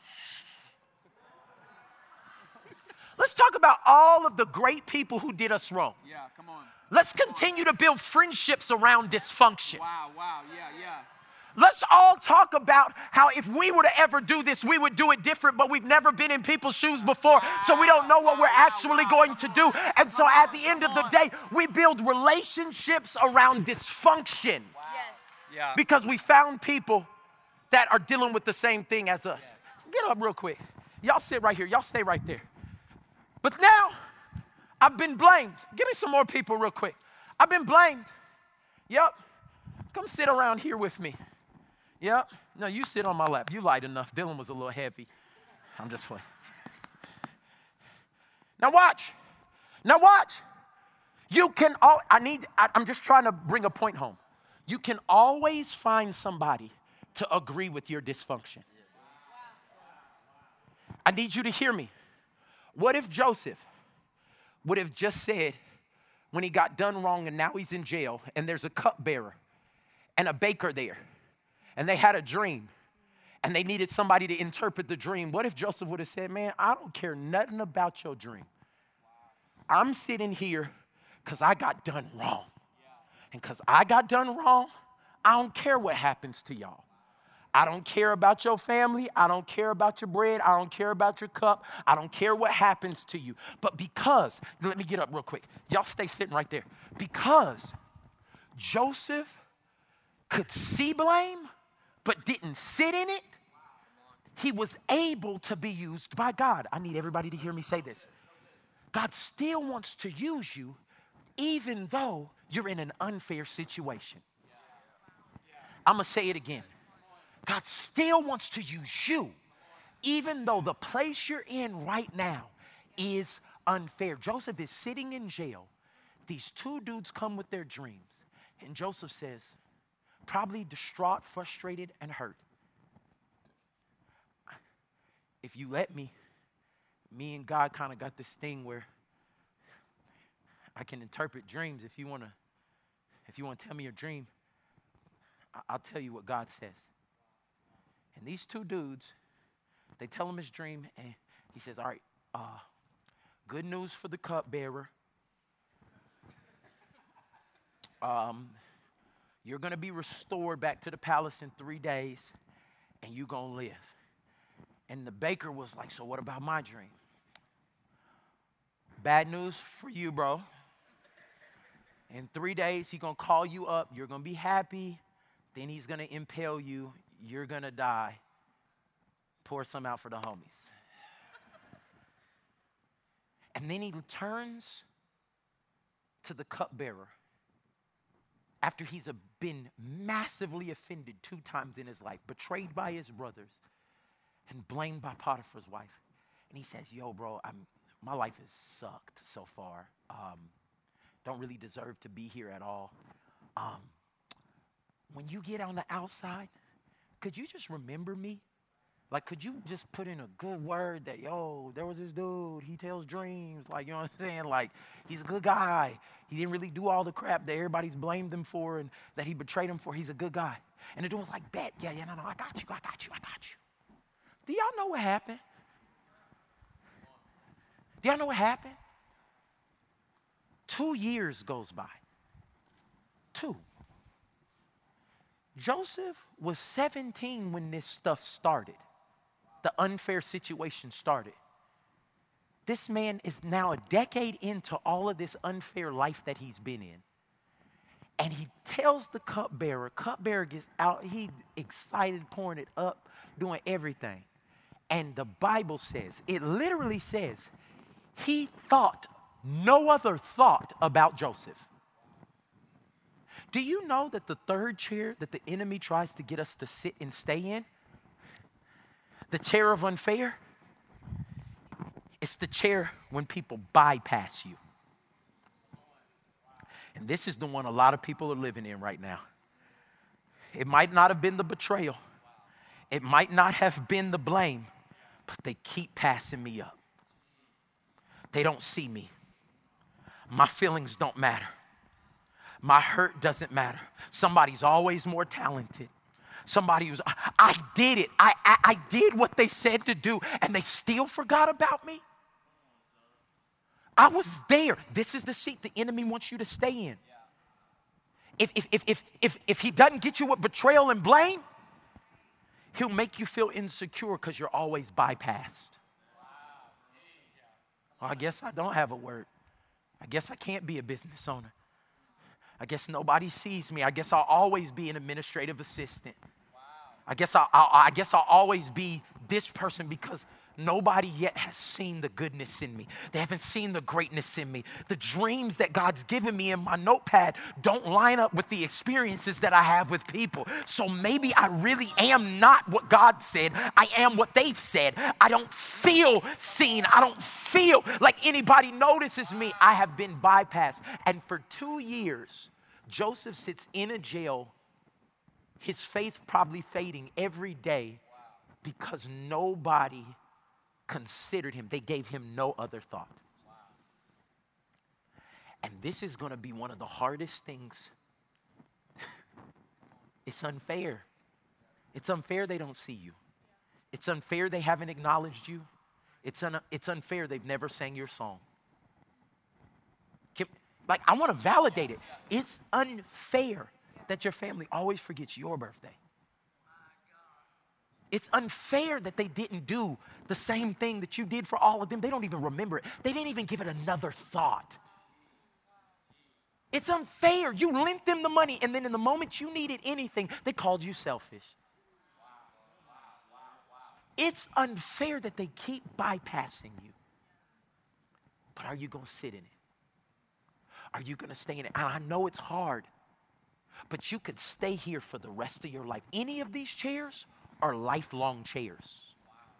[SPEAKER 2] Let's talk about all of the great people who did us wrong.
[SPEAKER 3] Yeah, come on.
[SPEAKER 2] Let's continue to build friendships around dysfunction.
[SPEAKER 3] Wow, yeah.
[SPEAKER 2] Let's all talk about how if we were to ever do this, we would do it different, but we've never been in people's shoes before, so we don't know what we're actually going to do. And so at the end of the day, we build relationships around dysfunction.
[SPEAKER 3] Yeah.
[SPEAKER 2] Because we found people that are dealing with the same thing as us. Get up real quick. Y'all sit right here. Y'all stay right there. But now, I've been blamed. Give me some more people real quick. I've been blamed. Yep. Come sit around here with me. Yep. No, you sit on my lap. You light enough. Dylan was a little heavy. I'm just playing. Now watch. I'm just trying to bring a point home. You can always find somebody to agree with your dysfunction. I need you to hear me. What if Joseph would have just said, when he got done wrong and now he's in jail, and there's a cupbearer and a baker there, and they had a dream, and they needed somebody to interpret the dream? What if Joseph would have said, man, I don't care nothing about your dream. I'm sitting here because I got done wrong. And because I got done wrong, I don't care what happens to y'all. I don't care about your family. I don't care about your bread. I don't care about your cup. I don't care what happens to you. But because, let me get up real quick. Y'all stay sitting right there. Because Joseph could see blame, but didn't sit in it, he was able to be used by God. I need everybody to hear me say this. God still wants to use you even though you're in an unfair situation. I'm going to say it again. God still wants to use you even though the place you're in right now is unfair. Joseph is sitting in jail. These two dudes come with their dreams. And Joseph says, probably distraught, frustrated, and hurt, if you let me and God kind of got this thing where I can interpret dreams. If you want to tell me your dream, I'll tell you what God says. And these two dudes, they tell him his dream, and he says, all right, good news for the cupbearer. You're going to be restored back to the palace in 3 days, and you're going to live. And the baker was like, so what about my dream? Bad news for you, bro. In 3 days, he's going to call you up. You're going to be happy. Then he's going to impale you. You're going to die. Pour some out for the homies. And then he turns to the cupbearer after he's been massively offended 2 times in his life, betrayed by his brothers, and blamed by Potiphar's wife. And he says, yo, bro, my life has sucked so far. Don't really deserve to be here at all. When you get on the outside, could you just remember me? Like, could you just put in a good word that, yo, there was this dude, he tells dreams, like, you know what I'm saying? Like, he's a good guy. He didn't really do all the crap that everybody's blamed him for and that he betrayed him for. He's a good guy. And the dude was like, bet, yeah, no, I got you. Do y'all know what happened? Do y'all know what happened? 2 years goes by. 2. Joseph was 17 when this stuff started. The unfair situation started. This man is now a decade into all of this unfair life that he's been in. And he tells the cupbearer gets out, he excited, pouring it up, doing everything. And the Bible says, it literally says, he thought no other thought about Joseph. Do you know that the third chair that the enemy tries to get us to sit and stay in, the chair of unfair, it's the chair when people bypass you. And this is the one a lot of people are living in right now. It might not have been the betrayal. It might not have been the blame, but they keep passing me up. They don't see me. My feelings don't matter. My hurt doesn't matter. Somebody's always more talented. Somebody who's, I did it. I did what they said to do, and they still forgot about me. I was there. This is the seat the enemy wants you to stay in. If he doesn't get you with betrayal and blame, he'll make you feel insecure because you're always bypassed. Well, I guess I don't have a word. I guess I can't be a business owner. I guess nobody sees me. I guess I'll always be an administrative assistant. I guess I'll always be this person because nobody yet has seen the goodness in me. They haven't seen the greatness in me. The dreams that God's given me in my notepad don't line up with the experiences that I have with people. So maybe I really am not what God said. I am what they've said. I don't feel seen. I don't feel like anybody notices me. I have been bypassed. And for 2 years, Joseph sits in a jail, his faith probably fading every day because nobody considered him. They gave him no other thought. And this is going to be one of the hardest things. It's unfair. It's unfair they don't see you. It's unfair they haven't acknowledged you. It's unfair they've never sang your song. I want to validate it. It's unfair that your family always forgets your birthday. It's unfair that they didn't do the same thing that you did for all of them. They don't even remember it. They didn't even give it another thought. It's unfair. You lent them the money, and then in the moment you needed anything, they called you selfish. It's unfair that they keep bypassing you. But are you going to sit in it? Are you going to stay in it? And I know it's hard, but you could stay here for the rest of your life. Any of these chairs are lifelong chairs.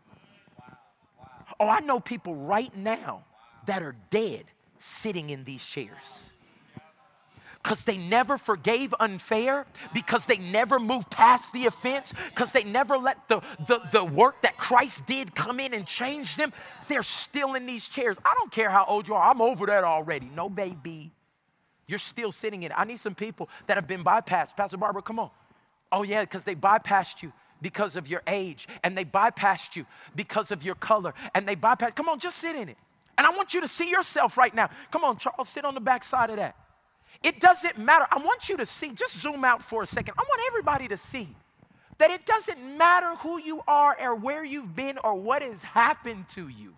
[SPEAKER 2] Oh, I know people right now that are dead sitting in these chairs because they never forgave unfair, because they never moved past the offense, because they never let the work that Christ did come in and change them. They're still in these chairs. I don't care how old you are. I'm over that already. No, baby. You're still sitting in it. I need some people that have been bypassed. Pastor Barbara, come on. Oh, yeah, because they bypassed you because of your age, and they bypassed you because of your color, and they bypassed. Come on, just sit in it. And I want you to see yourself right now. Come on, Charles, sit on the back side of that. It doesn't matter. I want you to see, just zoom out for a second. I want everybody to see that it doesn't matter who you are or where you've been or what has happened to you.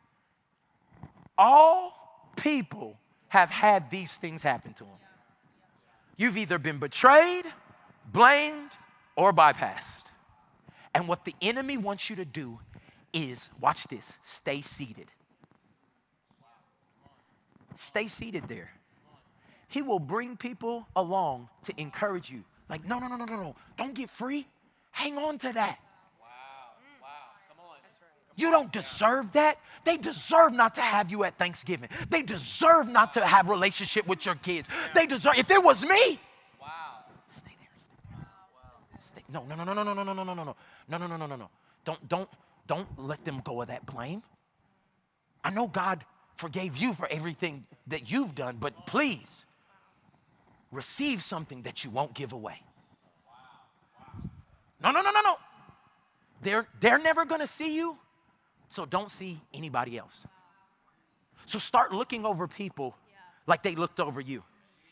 [SPEAKER 2] All people have had these things happen to them. You've either been betrayed, blamed, or bypassed. And what the enemy wants you to do is, watch this, stay seated. Stay seated there. He will bring people along to encourage you. Like, no. Don't get free. Hang on to that.
[SPEAKER 3] Wow. Come on.
[SPEAKER 2] You don't deserve that. They deserve not to have you at Thanksgiving. They deserve not to have a relationship with your kids. They deserve, if it was me.
[SPEAKER 3] Wow.
[SPEAKER 2] Stay there. Stay. No. Don't let them go of that blame. I know God forgave you for everything that you've done, but please receive something that you won't give away. No. They're never going to see you, so don't see anybody else. So start looking over people like they looked over you.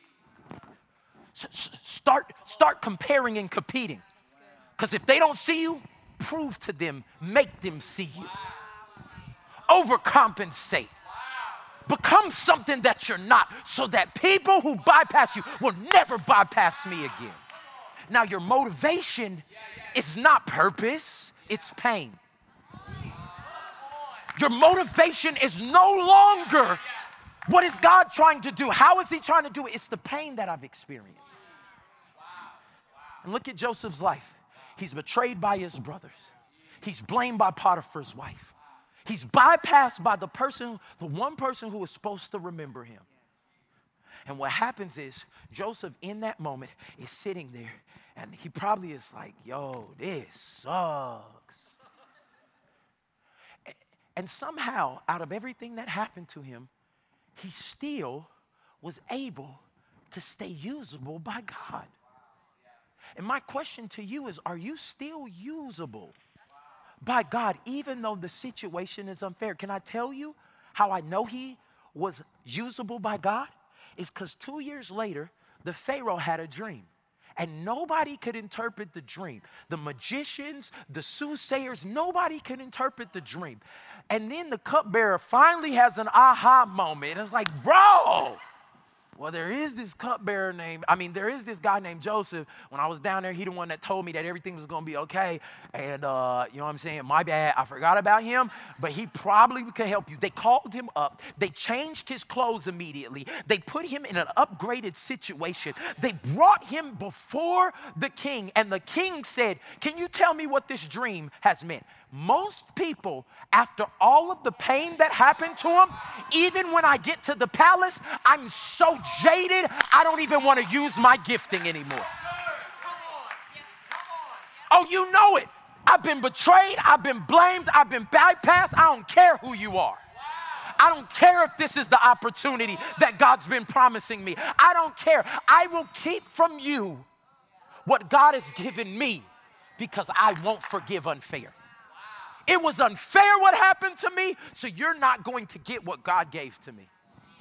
[SPEAKER 2] Start comparing and competing. Because if they don't see you, prove to them, make them see you. Overcompensate. Become something that you're not so that people who bypass you will never bypass me again. Now, your motivation is not purpose, it's pain. Your motivation is no longer what is God trying to do. How is he trying to do it? It's the pain that I've experienced. And look at Joseph's life. He's betrayed by his brothers. He's blamed by Potiphar's wife. He's bypassed by the one person who was supposed to remember him. And what happens is Joseph in that moment is sitting there and he probably is like, yo, this sucks. And somehow out of everything that happened to him, he still was able to stay usable by God. And my question to you is, are you still usable by God, even though the situation is unfair? Can I tell you how I know he was usable by God? It's because 2 years later, the Pharaoh had a dream. And nobody could interpret the dream. The magicians, the soothsayers, nobody could interpret the dream. And then the cupbearer finally has an aha moment. It's like, bro, well, there is this guy named Joseph. When I was down there, he the one that told me that everything was going to be okay. And, you know what I'm saying? My bad. I forgot about him, but he probably could help you. They called him up. They changed his clothes immediately. They put him in an upgraded situation. They brought him before the king, and the king said, can you tell me what this dream has meant? Most people, after all of the pain that happened to them, even when I get to the palace, I'm so jaded, I don't even want to use my gifting anymore. Oh, you know it. I've been betrayed. I've been blamed. I've been bypassed. I don't care who you are. I don't care if this is the opportunity that God's been promising me. I don't care. I will keep from you what God has given me because I won't forgive unfair. It was unfair what happened to me, so you're not going to get what God gave to me.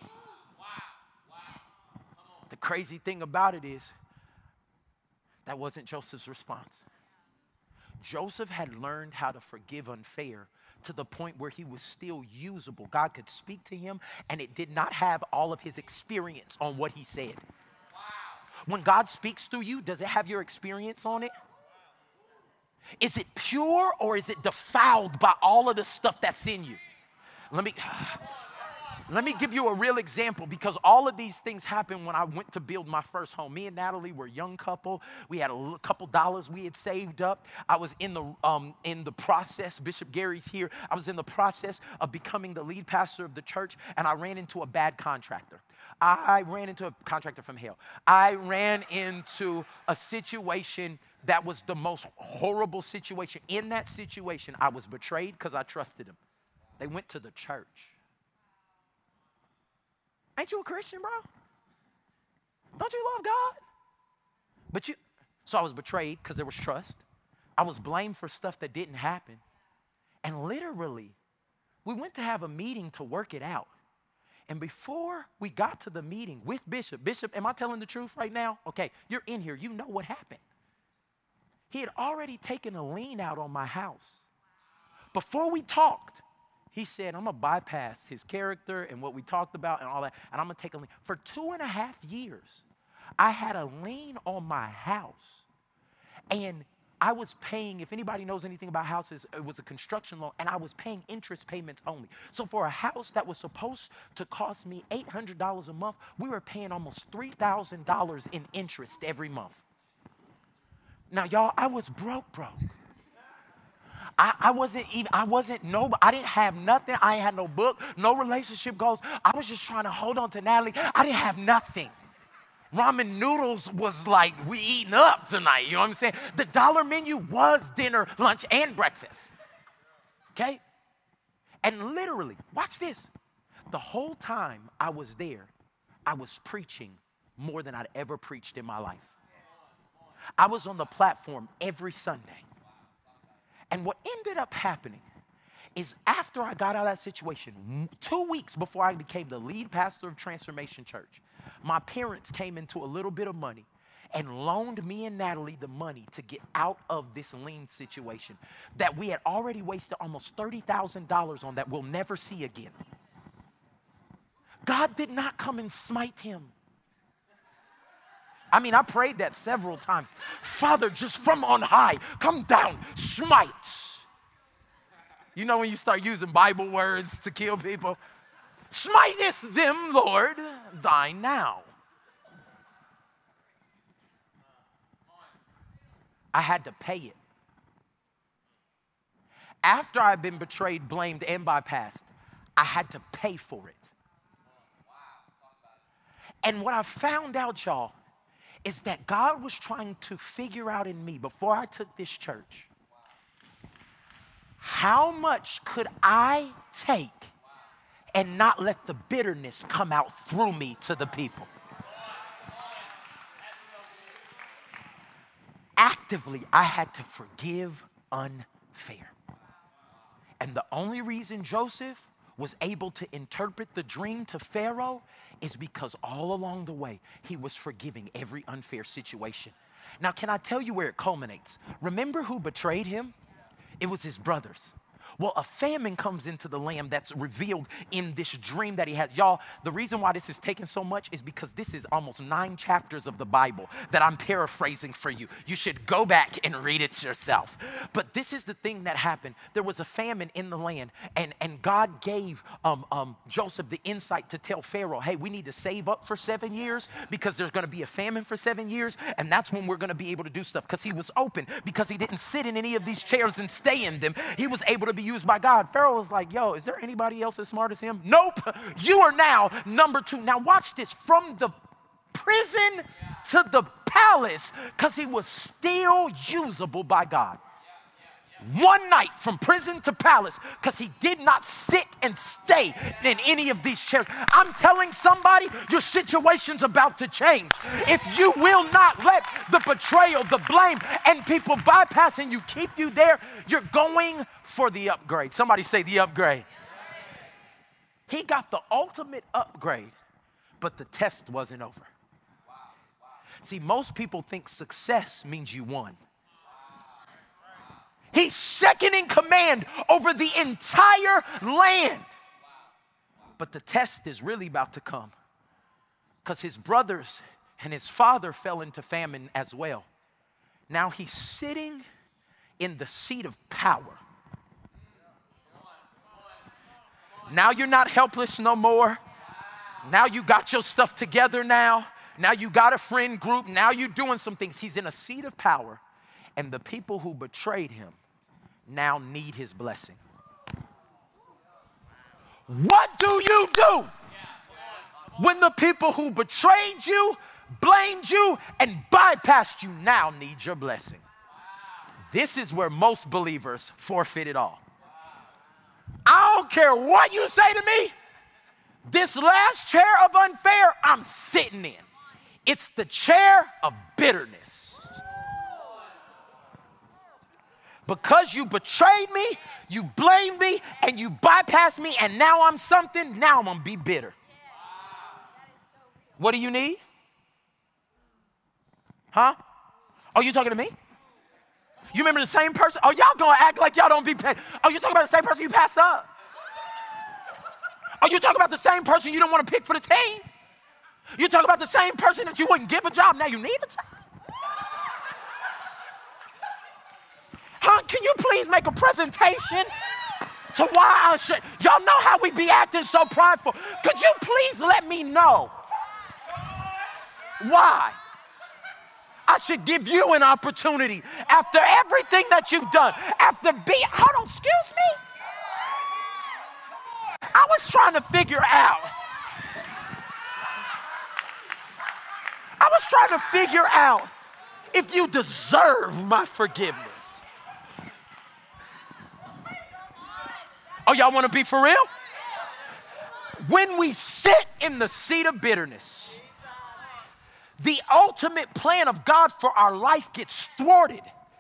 [SPEAKER 2] The crazy thing about it is that wasn't Joseph's response. Joseph had learned how to forgive unfair to the point where he was still usable. God could speak to him, and it did not have all of his experience on what he said. When God speaks through you, does it have your experience on it? Is it pure or is it defiled by all of the stuff that's in you? Let me give you a real example, because all of these things happened when I went to build my first home. Me and Natalie were a young couple. We had a couple dollars we had saved up. I was in the process. Bishop Gary's here. I was in the process of becoming the lead pastor of the church, and I ran into a bad contractor. I ran into a contractor from hell. I ran into a situation that was the most horrible situation. In that situation, I was betrayed because I trusted him. They went to the church. Ain't you a Christian, bro? Don't you love God? So I was betrayed because there was trust. I was blamed for stuff that didn't happen. And literally, we went to have a meeting to work it out. And before we got to the meeting with Bishop, am I telling the truth right now? Okay, you're in here. You know what happened. He had already taken a lien out on my house. Before we talked, he said, I'm going to bypass his character and what we talked about and all that, and I'm going to take a lien. For 2.5 years, I had a lien on my house. And I was paying, if anybody knows anything about houses, it was a construction loan, and I was paying interest payments only. So for a house that was supposed to cost me $800 a month, we were paying almost $3,000 in interest every month. Now, y'all, I was broke. I didn't have nothing. I had no book, no relationship goals. I was just trying to hold on to Natalie. I didn't have nothing. Ramen noodles was like, we eating up tonight, you know what I'm saying? The dollar menu was dinner, lunch, and breakfast, okay? And literally, watch this. The whole time I was there, I was preaching more than I'd ever preached in my life. I was on the platform every Sunday. And what ended up happening is after I got out of that situation, 2 weeks before I became the lead pastor of Transformation Church, my parents came into a little bit of money and loaned me and Natalie the money to get out of this lien situation that we had already wasted almost $30,000 on that we'll never see again. God did not come and smite him. I mean, I prayed that several times. Father, just from on high, come down, smite. You know when you start using Bible words to kill people? Smiteth them, Lord, thy now. I had to pay it. After I'd been betrayed, blamed, and bypassed, I had to pay for it. And what I found out, y'all, is that God was trying to figure out in me before I took this church, how much could I take and not let the bitterness come out through me to the people? Actively, I had to forgive unfair. And the only reason Joseph was able to interpret the dream to Pharaoh is because all along the way, he was forgiving every unfair situation. Now, can I tell you where it culminates? Remember who betrayed him? It was his brothers. Well, a famine comes into the land that's revealed in this dream that he had. Y'all, the reason why this is taking so much is because this is almost 9 chapters of the Bible that I'm paraphrasing for you. You should go back and read it yourself. But this is the thing that happened. There was a famine in the land, and God gave Joseph the insight to tell Pharaoh, hey, we need to save up for 7 years because there's going to be a famine for 7 years, and that's when we're going to be able to do stuff. Because he was open, because he didn't sit in any of these chairs and stay in them. He was able to be used by God. Pharaoh was like, yo, is there anybody else as smart as him? Nope. You are now number 2. Now watch this. From the prison to the palace, because he was still usable by God. One night from prison to palace, because he did not sit and stay in any of these chairs. I'm telling somebody, your situation's about to change. If you will not let the betrayal, the blame, and people bypassing you keep you there, you're going for the upgrade. Somebody say the upgrade. He got the ultimate upgrade, but the test wasn't over. See, most people think success means you won. He's second in command over the entire land. But the test is really about to come, because his brothers and his father fell into famine as well. Now he's sitting in the seat of power. Now you're not helpless no more. Now you got your stuff together now. Now you got a friend group. Now you're doing some things. He's in a seat of power, and the people who betrayed him now need his blessing. What do you do when the people who betrayed you, blamed you, and bypassed you now need your blessing? This is where most believers forfeit it all. I don't care what you say to me. This last chair of unfair I'm sitting in. It's the chair of bitterness. Because you betrayed me, you blamed me, and you bypassed me, and now I'm something, now I'm going to be bitter. What do you need? Huh? Oh, you talking to me? You remember the same person? Oh, y'all going to act like y'all don't be paid. Oh, you talking about the same person you passed up? Oh, you talking about the same person you don't want to pick for the team? You talking about the same person that you wouldn't give a job, now you need a job? Huh? Can you please make a presentation to why I should? Y'all know how we be acting so prideful. Could you please let me know why I should give you an opportunity after everything that you've done, after being, hold on, excuse me? I was trying to figure out if you deserve my forgiveness. Oh, y'all want to be for real? When we sit in the seat of bitterness, the ultimate plan of God for our life gets thwarted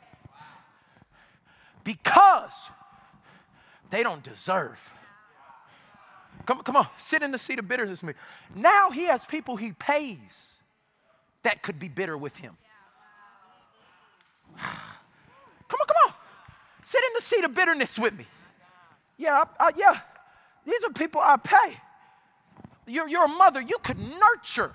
[SPEAKER 2] because they don't deserve. Come on, sit in the seat of bitterness with me. Now he has people he pays that could be bitter with him. Come on. Sit in the seat of bitterness with me. Yeah, these are people I pay. You're a mother. You could nurture.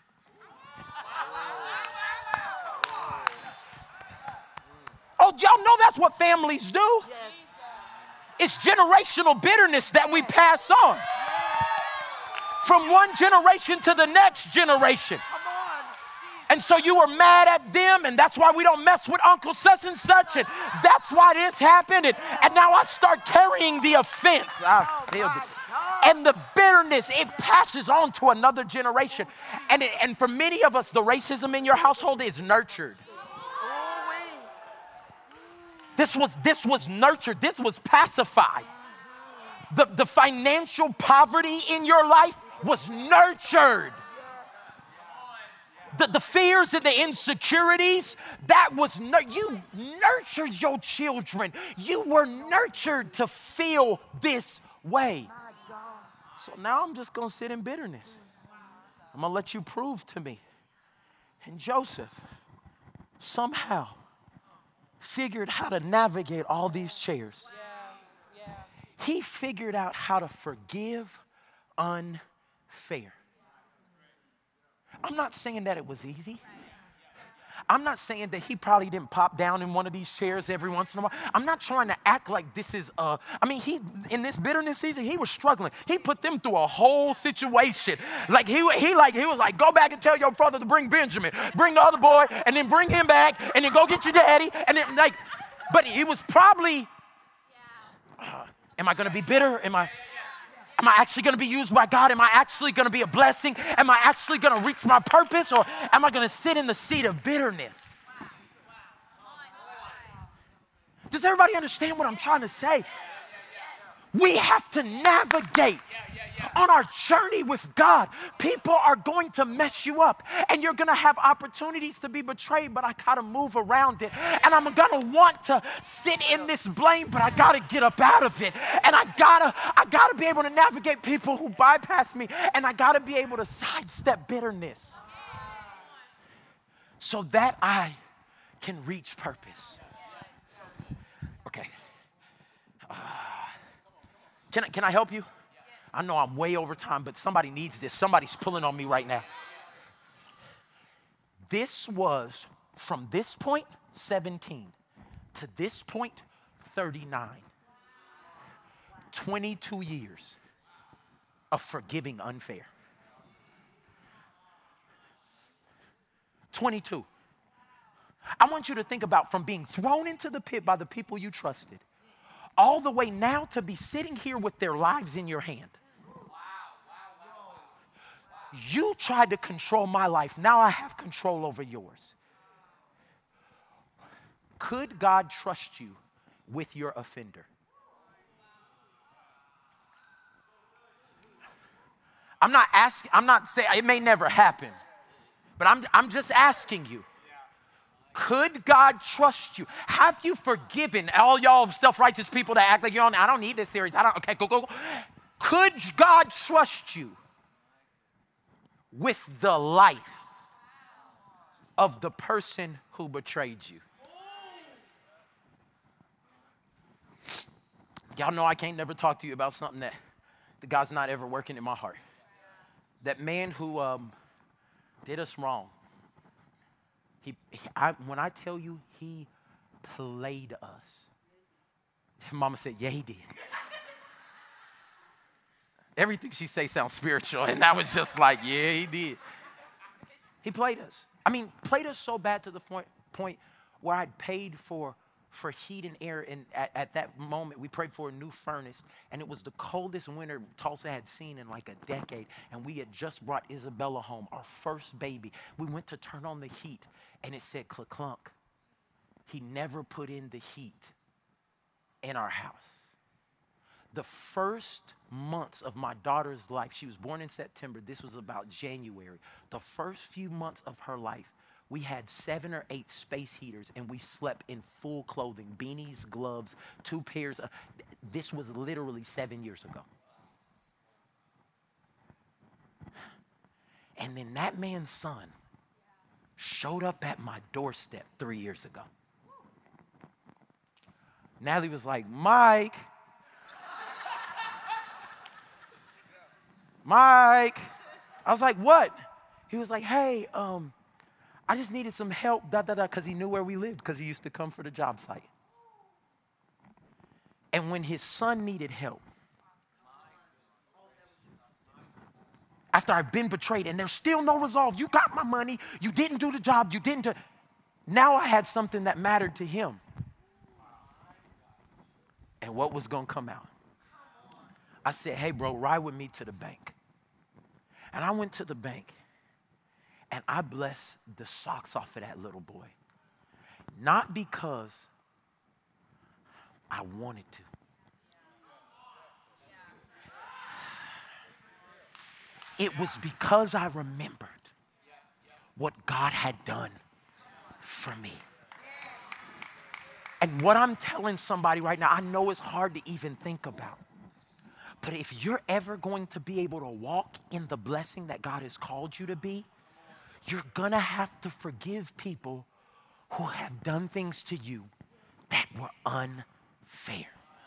[SPEAKER 2] Oh, y'all know that's what families do. It's generational bitterness that we pass on from one generation to the next generation. And so you were mad at them, and that's why we don't mess with Uncle such and such, and that's why this happened, and now I start carrying the offense. And the bitterness, it passes on to another generation. And for many of us, the racism in your household is nurtured. This was nurtured. This was pacified. The financial poverty in your life was nurtured. The fears and the insecurities, that was, you nurtured your children. You were nurtured to feel this way. So now I'm just going to sit in bitterness. I'm going to let you prove to me. And Joseph somehow figured how to navigate all these chairs. He figured out how to forgive unfair. I'm not saying that it was easy. I'm not saying that he probably didn't pop down in one of these chairs every once in a while. I'm not trying to act like this is, he, in this bitterness season, he was struggling. He put them through a whole situation. Like he was like, go back and tell your brother to bring Benjamin, bring the other boy, and then bring him back, and then go get your daddy. And then but he was probably, am I going to be bitter? Am I actually going to be used by God? Am I actually going to be a blessing? Am I actually going to reach my purpose? Or am I going to sit in the seat of bitterness? Does everybody understand what I'm trying to say? We have to navigate on our journey with God. People are going to mess you up, and you're going to have opportunities to be betrayed, but I got to move around it. And I'm going to want to sit in this blame, but I got to get up out of it. And I got to be able to navigate people who bypass me, and I got to be able to sidestep bitterness so that I can reach purpose. Okay. Can I help you? I know I'm way over time, but somebody needs this. Somebody's pulling on me right now. This was from this point, 17, to this point, 39. 22 years of forgiving unfair. 22. I want you to think about from being thrown into the pit by the people you trusted, all the way now to be sitting here with their lives in your hand. You tried to control my life. Now I have control over yours. Could God trust you with your offender? I'm not saying it may never happen, but I'm just asking you. Could God trust you? Have you forgiven all y'all self-righteous people that act like you're on? I don't need this series. Okay, go. Could God trust you with the life of the person who betrayed you? Y'all know I can't never talk to you about something that God's not ever working in my heart. That man who did us wrong. When I tell you he played us. Mama said, yeah, he did. Everything she say sounds spiritual, and that was just like, yeah, he did. He played us. Played us so bad to the point where I'd paid for heat and air, and at that moment, we prayed for a new furnace, and it was the coldest winter Tulsa had seen in like a decade, and we had just brought Isabella home, our first baby. We went to turn on the heat, and it said clunk. He never put in the heat in our house. The first months of my daughter's life, she was born in September, this was about January. The first few months of her life, we had 7 or 8 space heaters, and we slept in full clothing, beanies, gloves, 2 pairs of, this was literally 7 years ago. And then that man's son showed up at my doorstep 3 years ago. Natalie was like, Mike, Mike. I was like, what? He was like, hey, I just needed some help, because he knew where we lived, because he used to come for the job site. And when his son needed help, after I've been betrayed and there's still no resolve, you got my money, you didn't do the job, you didn't do, now I had something that mattered to him. And what was gonna come out? I said, hey bro, ride with me to the bank. And I went to the bank and I blessed the socks off of that little boy. Not because I wanted to. It was because I remembered what God had done for me. And what I'm telling somebody right now, I know it's hard to even think about. But if you're ever going to be able to walk in the blessing that God has called you to be, you're gonna have to forgive people who have done things to you that were unfair.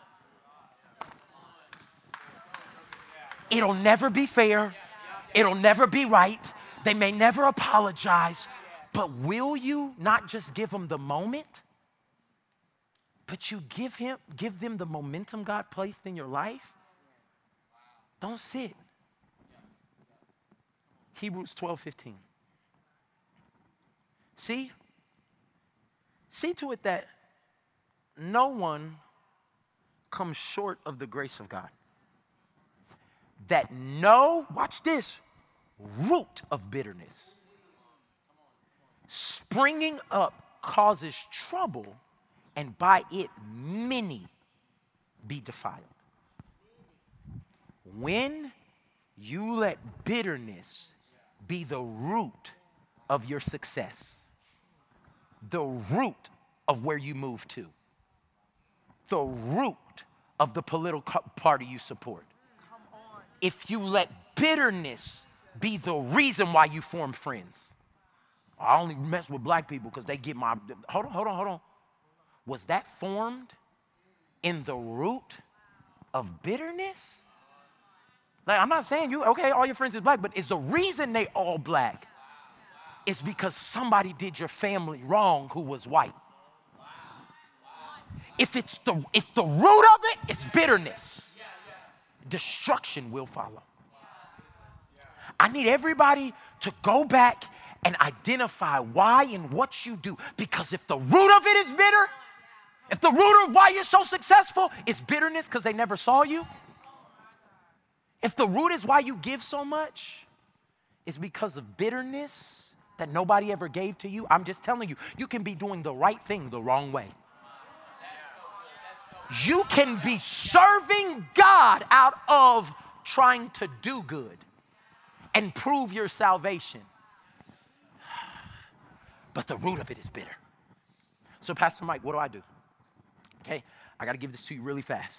[SPEAKER 2] It'll never be fair. It'll never be right. They may never apologize. But will you not just give them the moment, but you give them the momentum God placed in your life? Don't sit. Hebrews 12:15. See to it that no one comes short of the grace of God. That no, watch this, root of bitterness springing up causes trouble, and by it many be defiled. When you let bitterness be the root of your success, the root of where you move to, the root of the political party you support, if you let bitterness be the reason why you form friends. I only mess with black people because they get my, hold on. Was that formed in the root of bitterness? Like, I'm not saying okay, all your friends is black, but is the reason they all black is because somebody did your family wrong who was white. If the root of it is bitterness, destruction will follow. I need everybody to go back and identify why and what you do. Because if the root of it is bitter, if the root of why you're so successful is bitterness because they never saw you, if the root is why you give so much is because of bitterness that nobody ever gave to you, I'm just telling you, you can be doing the right thing the wrong way. You can be serving God out of trying to do good and prove your salvation. But the root of it is bitter. So Pastor Mike, what do I do? Okay, I got to give this to you really fast.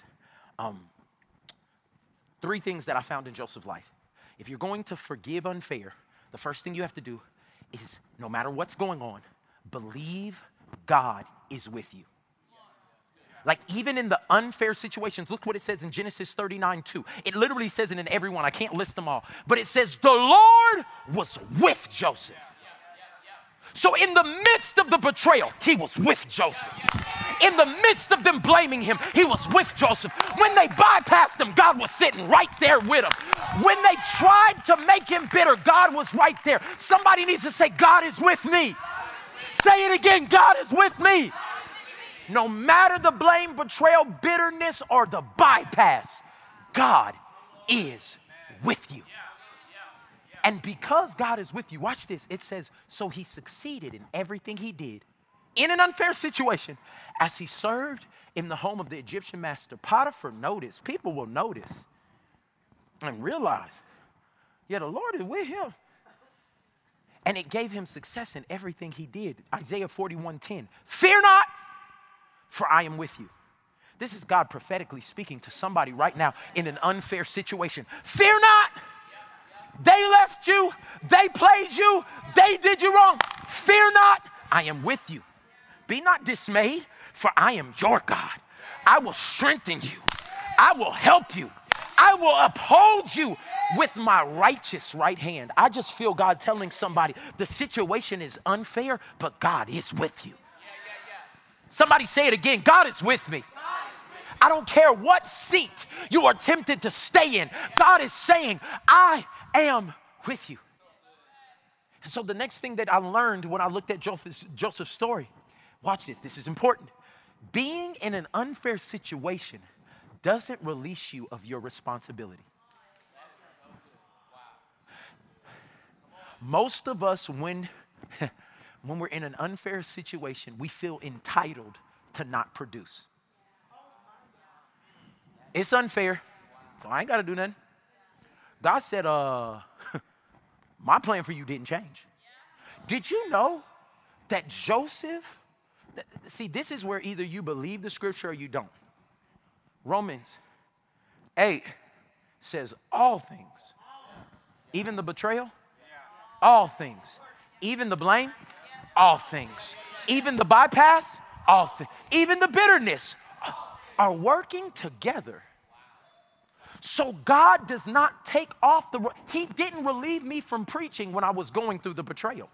[SPEAKER 2] 3 things that I found in Joseph's life. If you're going to forgive unfair, the first thing you have to do is, no matter what's going on, believe God is with you. Like, even in the unfair situations, look what it says in Genesis 39:2. It literally says it in every one. I can't list them all. But it says, the Lord was with Joseph. So in the midst of the betrayal, he was with Joseph. In the midst of them blaming him, he was with Joseph. When they bypassed him, God was sitting right there with him. When they tried to make him bitter, God was right there. Somebody needs to say, God is with me. Say it again, God is with me. No matter the blame, betrayal, bitterness, or the bypass, God is with you. And because God is with you, watch this. It says, so he succeeded in everything he did in an unfair situation as he served in the home of the Egyptian master. Potiphar noticed, people will notice and realize, yeah, the Lord is with him. And it gave him success in everything he did. Isaiah 41:10, fear not, for I am with you. This is God prophetically speaking to somebody right now in an unfair situation. Fear not. They left you. They played you. They did you wrong. Fear not. I am with you. Be not dismayed, for I am your God. I will strengthen you. I will help you. I will uphold you with my righteous right hand. I just feel God telling somebody the situation is unfair, but God is with you. Somebody say it again. God is with me. I don't care what seat you are tempted to stay in. God is saying, I am with you. And so the next thing that I learned when I looked at Joseph's story, watch this, this is important. Being in an unfair situation doesn't release you of your responsibility. Most of us, when we're in an unfair situation, we feel entitled to not produce. It's unfair, so I ain't got to do nothing. God said, my plan for you didn't change. Did you know that Joseph, see, this is where either you believe the scripture or you don't. Romans 8 says all things, even the betrayal, all things, even the blame, all things, even the bypass, all things, even the bitterness are working together. So God does not take off he didn't relieve me from preaching when I was going through the betrayal.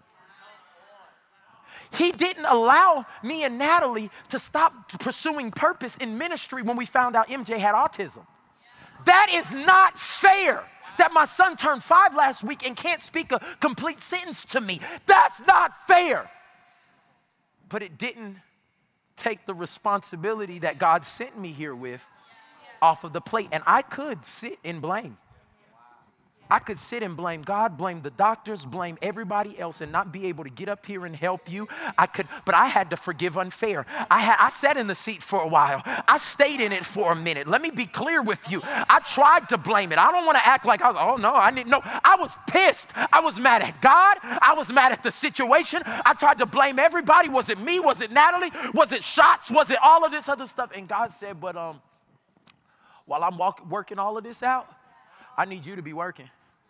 [SPEAKER 2] He didn't allow me and Natalie to stop pursuing purpose in ministry when we found out MJ had autism. That is not fair. That my son turned 5 last week and can't speak a complete sentence to me. That's not fair. But it didn't take the responsibility that God sent me here with off of the plate. And I could sit and blame. I could sit and blame God, blame the doctors, blame everybody else and not be able to get up here and help you. But I had to forgive unfair. I sat in the seat for a while. I stayed in it for a minute. Let me be clear with you. I tried to blame it. I don't want to act like I was, oh no, I didn't know. I was pissed. I was mad at God. I was mad at the situation. I tried to blame everybody. Was it me? Was it Natalie? Was it shots? Was it all of this other stuff? And God said, but while I'm working all of this out, I need you to be working.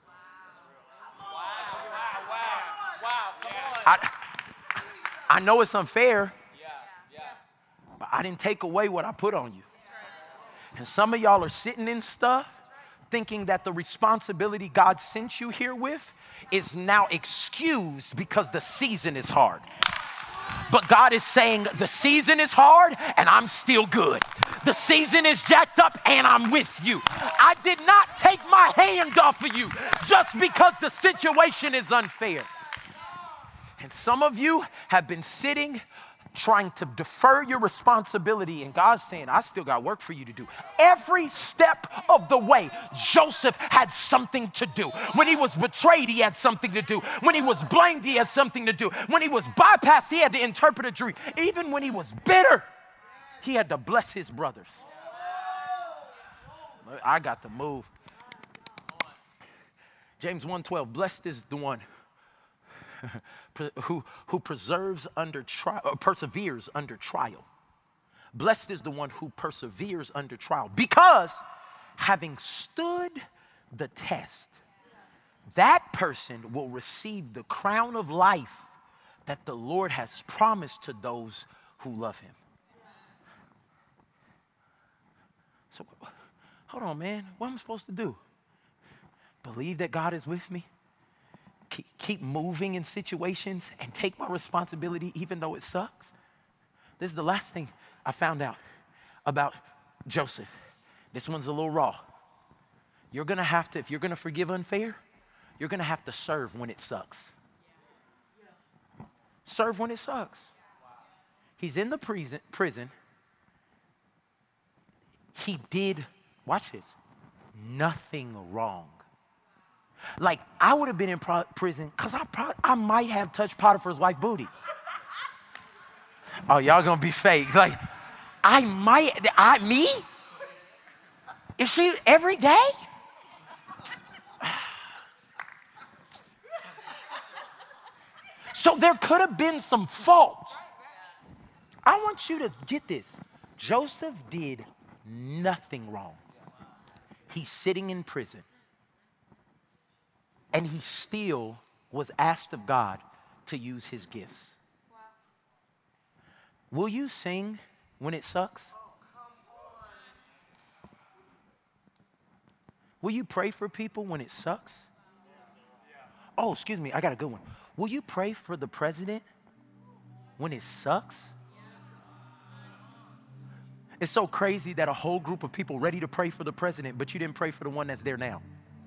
[SPEAKER 2] I know it's unfair, but I didn't take away what I put on you. And some of y'all are sitting in stuff thinking that the responsibility God sent you here with is now excused because the season is hard. But God is saying the season is hard and I'm still good. The season is jacked up and I'm with you. I did not take my hand off of you just because the situation is unfair. And some of you have been sitting trying to defer your responsibility, and God's saying, I still got work for you to do. Every step of the way, Joseph had something to do. When he was betrayed, he had something to do. When he was blamed, he had something to do. When he was bypassed, he had to interpret a dream. Even when he was bitter, he had to bless his brothers. I got to move. James 1:12, blessed is the one who perseveres under trial. Blessed is the one who perseveres under trial, because having stood the test, that person will receive the crown of life that the Lord has promised to those who love him. So, hold on, man. What am I supposed to do? Believe that God is with me? Keep moving in situations and take my responsibility even though it sucks? This is the last thing I found out about Joseph. This one's a little raw. You're going to have to, if you're going to forgive unfair, you're going to have to serve when it sucks. Serve when it sucks. He's in the prison. He did, watch this, nothing wrong. Like, I would have been in prison because I might have touched Potiphar's wife booty. Oh, y'all gonna be fake. Like, me? Is she every day? So there could have been some fault. I want you to get this. Joseph did nothing wrong. He's sitting in prison. And he still was asked of God to use his gifts. Wow. Will you sing when it sucks? Will you pray for people when it sucks? Oh, excuse me, I got a good one. Will you pray for the president when it sucks? It's so crazy that a whole group of people ready to pray for the president, but you didn't pray for the one that's there now.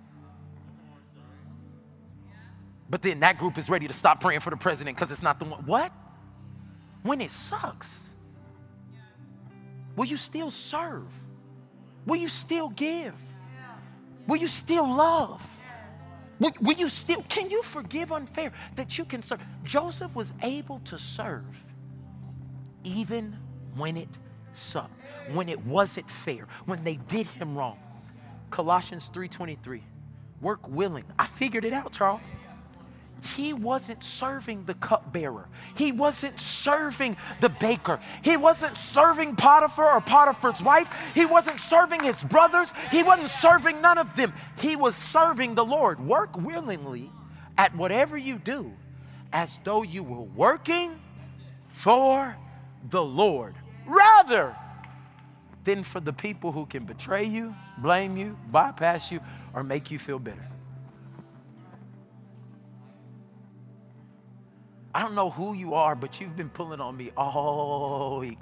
[SPEAKER 2] But then that group is ready to stop praying for the president because it's not the one. What? When it sucks, will you still serve? Will you still give? Will you still love? Will you still, can you forgive unfair that you can serve? Joseph was able to serve even when it sucked, when it wasn't fair, when they did him wrong. Colossians 3:23, work willing. I figured it out, Charles. He wasn't serving the cupbearer. He wasn't serving the baker. He wasn't serving Potiphar or Potiphar's wife. He wasn't serving his brothers. He wasn't serving none of them. He was serving the Lord. Work willingly at whatever you do as though you were working for the Lord, rather than for the people who can betray you, blame you, bypass you, or make you feel bitter. I don't know who you are, but you've been pulling on me all week.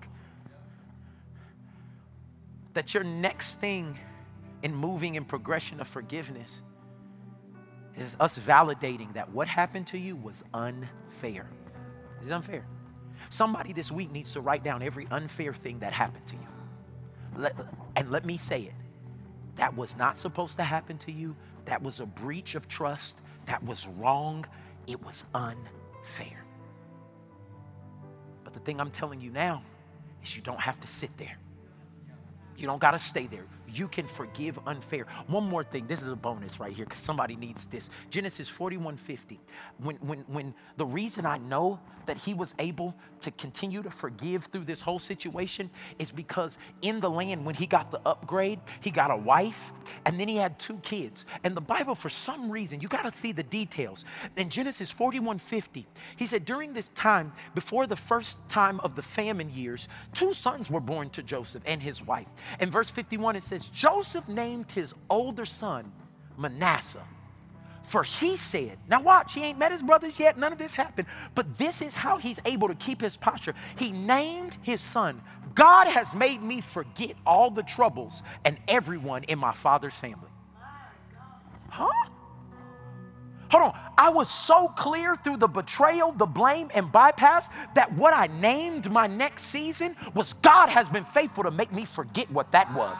[SPEAKER 2] That your next thing in moving in progression of forgiveness is us validating that what happened to you was unfair. It's unfair. Somebody this week needs to write down every unfair thing that happened to you. Let me say it. That was not supposed to happen to you. That was a breach of trust. That was wrong. It was unfair. But the thing I'm telling you now is you don't have to sit there. You don't got to stay there. You can forgive unfair. One more thing. This is a bonus right here because somebody needs this. Genesis 41:50. When the reason I know that he was able to continue to forgive through this whole situation is because in the land, when he got the upgrade, he got a wife and then he had 2 kids. And the Bible, for some reason, you got to see the details. In Genesis 41:50, he said, during this time, before the first time of the famine years, 2 sons were born to Joseph and his wife. In verse 51, it says, Joseph named his older son Manasseh. For he said, now watch, he ain't met his brothers yet, none of this happened, but this is how he's able to keep his posture. He named his son, God has made me forget all the troubles and everyone in my father's family. Huh? Hold on, I was so clear through the betrayal, the blame, and bypass that what I named my next season was God has been faithful to make me forget what that was.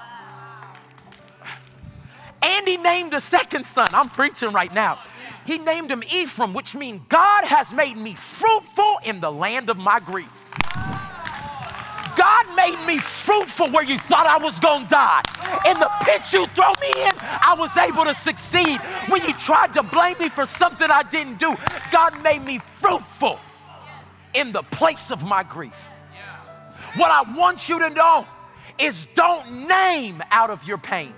[SPEAKER 2] And he named a second son. I'm preaching right now. He named him Ephraim, which means God has made me fruitful in the land of my grief. God made me fruitful where you thought I was going to die. In the pit you throw me in, I was able to succeed. When you tried to blame me for something I didn't do, God made me fruitful in the place of my grief. What I want you to know is don't name out of your pain.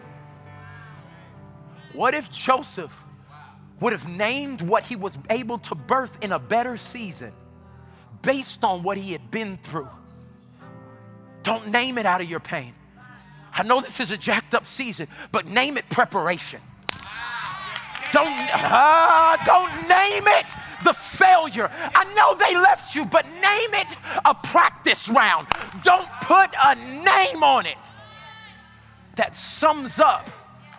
[SPEAKER 2] What if Joseph would have named what he was able to birth in a better season based on what he had been through? Don't name it out of your pain. I know this is a jacked up season, but name it preparation. Don't name it the failure. I know they left you, but name it a practice round. Don't put a name on it that sums up.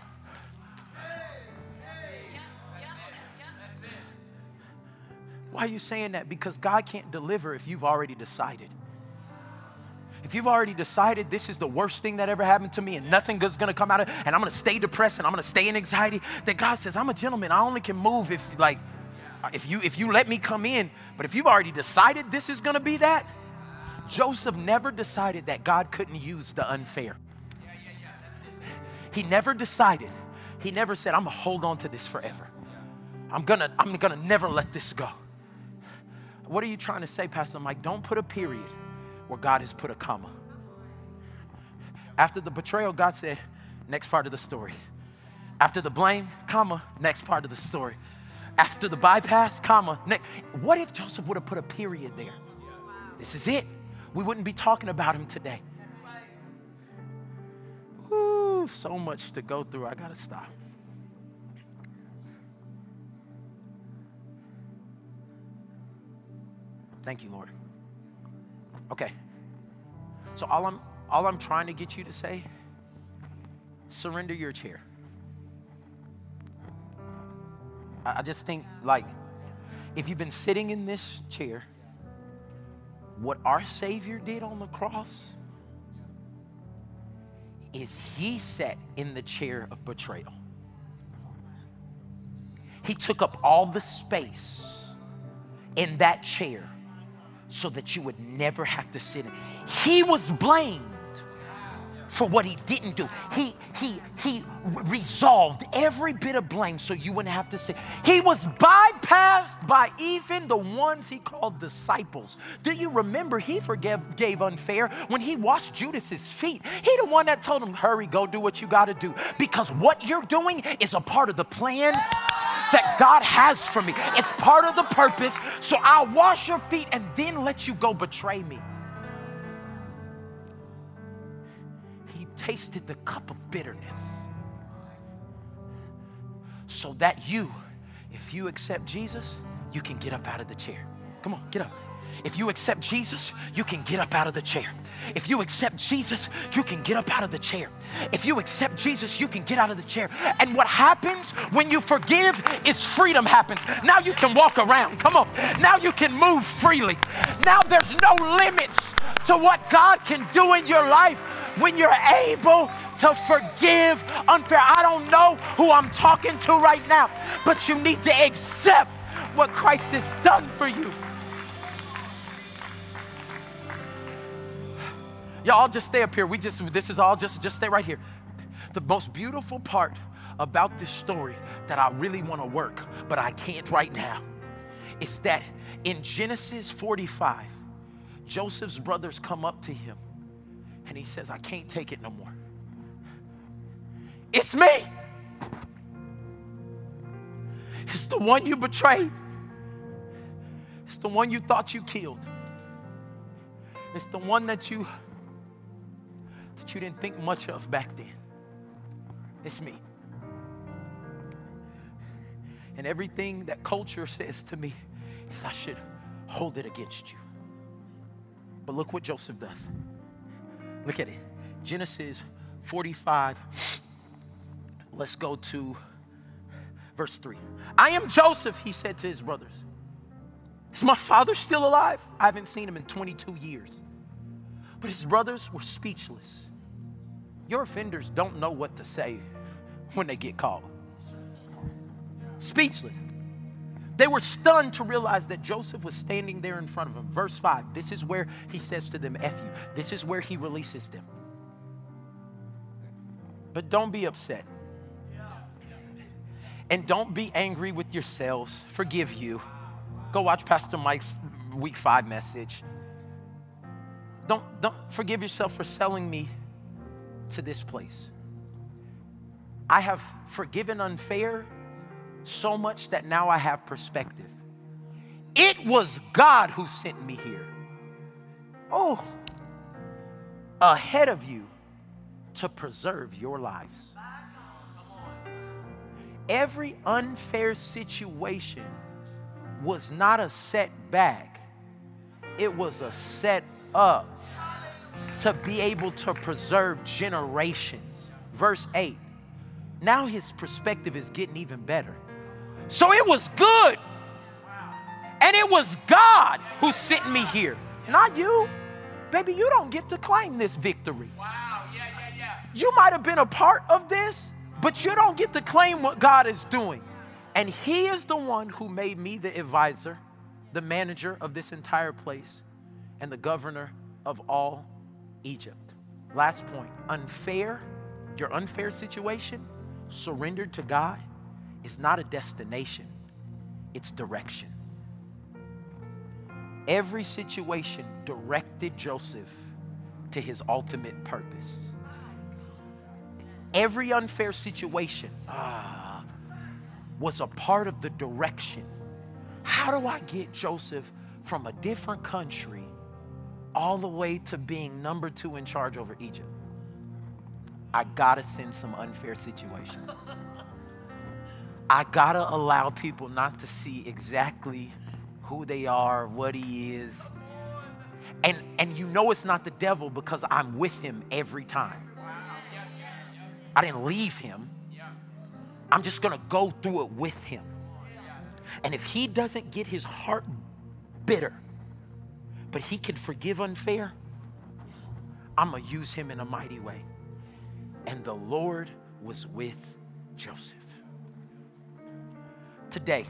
[SPEAKER 2] Why are you saying that? Because God can't deliver if you've already decided. If you've already decided this is the worst thing that ever happened to me and nothing good's gonna come out of it and I'm gonna stay depressed and I'm gonna stay in anxiety, then God says, I'm a gentleman. I only can move if you let me come in. But if you've already decided this is gonna be that, Joseph never decided that God couldn't use the unfair. He never decided. He never said, I'm gonna hold on to this forever. I'm gonna never let this go. What are you trying to say, Pastor Mike? Don't put a period where God has put a comma. After the betrayal, God said, next part of the story. After the blame, comma, next part of the story. After the bypass, comma, next. What if Joseph would have put a period there? This is it. We wouldn't be talking about him today. Ooh, so much to go through. I got to stop. Thank you, Lord. Okay. So all I'm trying to get you to say, surrender your chair. I just think, like, if you've been sitting in this chair, what our Savior did on the cross is he sat in the chair of betrayal. He took up all the space in that chair so that you would never have to sit in. He was blamed for what he didn't do. He resolved every bit of blame so you wouldn't have to sit. He was bypassed by even the ones he called disciples. Do you remember he forgave unfair when he washed Judas's feet? He the one that told him, hurry, go do what you got to do. Because what you're doing is a part of the plan that God has for me. It's part of the purpose. So I'll wash your feet and then let you go betray me. Tasted the cup of bitterness so that you, if you accept Jesus, you can get up out of the chair. Come on, get up. If you accept Jesus, you can get up out of the chair. If you accept Jesus, you can get up out of the chair. If you accept Jesus, you can get out of the chair. And what happens when you forgive is freedom happens. Now you can walk around. Come on. Now you can move freely. Now there's no limits to what God can do in your life when you're able to forgive unfair. I don't know who I'm talking to right now, but you need to accept what Christ has done for you. Y'all just stay up here. This is all just stay right here. The most beautiful part about this story that I really want to work, but I can't right now, is that in Genesis 45, Joseph's brothers come up to him and he says, I can't take it no more. It's me. It's the one you betrayed. It's the one you thought you killed. It's the one that you didn't think much of back then. It's me. And everything that culture says to me is I should hold it against you. But look what Joseph does. Look at it. Genesis 45. Let's go to verse 3. I am Joseph, he said to his brothers. Is my father still alive? I haven't seen him in 22 years. But his brothers were speechless. Your offenders don't know what to say when they get caught. Speechless. They were stunned to realize that Joseph was standing there in front of them. Verse 5, this is where he says to them, F you. This is where he releases them. But don't be upset. And don't be angry with yourselves. Forgive you. Go watch Pastor Mike's week 5 message. Don't forgive yourself for selling me to this place. I have forgiven unfair so much that now I have perspective. It was God who sent me here. Oh, ahead of you to preserve your lives. Every unfair situation was not a setback. It was a set up to be able to preserve generations. Verse 8. Now his perspective is getting even better. So it was good. And it was God who sent me here. Not you. Baby, you don't get to claim this victory.
[SPEAKER 3] Wow, yeah.
[SPEAKER 2] You might have been a part of this, but you don't get to claim what God is doing. And he is the one who made me the advisor, the manager of this entire place, and the governor of all Egypt. Last point, your unfair situation, surrendered to God, is not a destination, it's direction. Every situation directed Joseph to his ultimate purpose. Every unfair situation was a part of the direction. How do I get Joseph from a different country all the way to being number 2 in charge over Egypt? I gotta send some unfair situations. I gotta allow people not to see exactly who they are, what he is. And you know it's not the devil because I'm with him every time. I didn't leave him. I'm just gonna go through it with him. And if he doesn't get his heart bitter, but he can forgive unfair, I'm gonna use him in a mighty way. And the Lord was with Joseph. Today,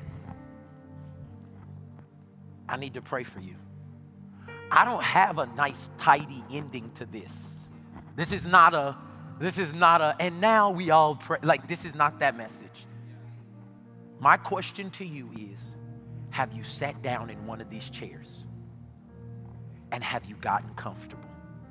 [SPEAKER 2] I need to pray for you. I don't have a nice, tidy ending to this. This is not a, and now we all pray. Like, this is not that message. My question to you is, have you sat down in one of these chairs? And have you gotten comfortable?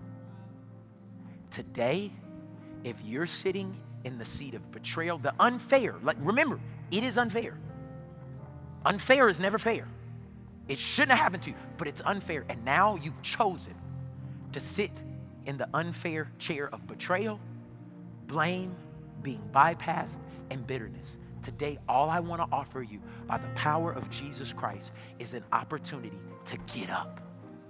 [SPEAKER 2] Today, if you're sitting in the seat of betrayal, the unfair, like, remember, it is unfair. Unfair is never fair. It shouldn't have happened to you, but it's unfair. And now you've chosen to sit in the unfair chair of betrayal, blame, being bypassed, and bitterness. Today, all I want to offer you by the power of Jesus Christ is an opportunity to get up.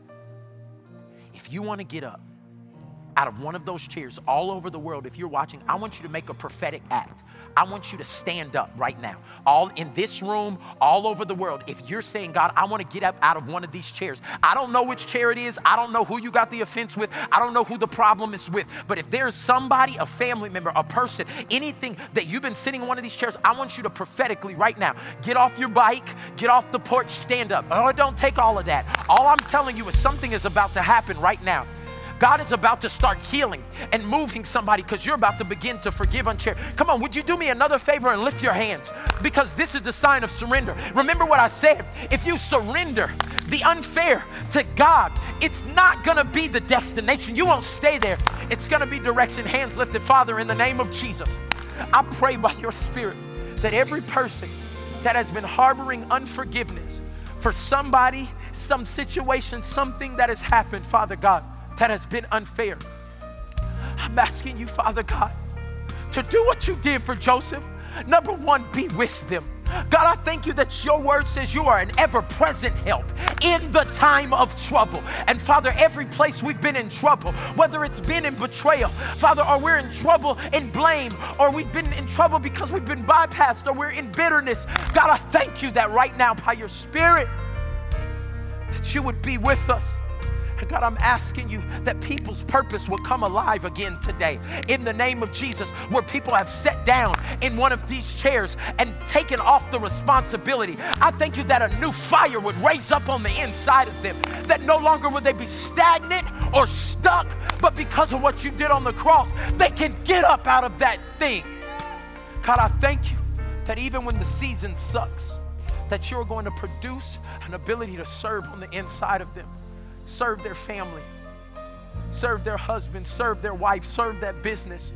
[SPEAKER 2] If you want to get up out of one of those chairs all over the world, if you're watching, I want you to make a prophetic act. I want you to stand up right now. All in this room, all over the world. If you're saying, God, I want to get up out of one of these chairs. I don't know which chair it is. I don't know who you got the offense with. I don't know who the problem is with. But if there's somebody, a family member, a person, anything that you've been sitting in one of these chairs, I want you to prophetically right now, get off your bike, get off the porch, stand up. Oh, don't take all of that. All I'm telling you is something is about to happen right now. God is about to start healing and moving somebody because you're about to begin to forgive unchair. Come on, would you do me another favor and lift your hands? Because this is the sign of surrender. Remember what I said. If you surrender the unfair to God, it's not going to be the destination. You won't stay there. It's going to be direction. Hands lifted. Father, in the name of Jesus, I pray by your Spirit that every person that has been harboring unforgiveness for somebody, some situation, something that has happened, Father God, that has been unfair. I'm asking you, Father God, to do what you did for Joseph. Number one, be with them. God, I thank you that your word says you are an ever-present help in the time of trouble. And Father, every place we've been in trouble, whether it's been in betrayal, Father, or we're in trouble in blame, or we've been in trouble because we've been bypassed, or we're in bitterness. God, I thank you that right now by your Spirit, that you would be with us. God, I'm asking you that people's purpose will come alive again today. In the name of Jesus, where people have sat down in one of these chairs and taken off the responsibility. I thank you that a new fire would raise up on the inside of them. That no longer would they be stagnant or stuck, but because of what you did on the cross, they can get up out of that thing. God, I thank you that even when the season sucks, that you're going to produce an ability to serve on the inside of them. Serve their family, serve their husband, serve their wife, serve that business.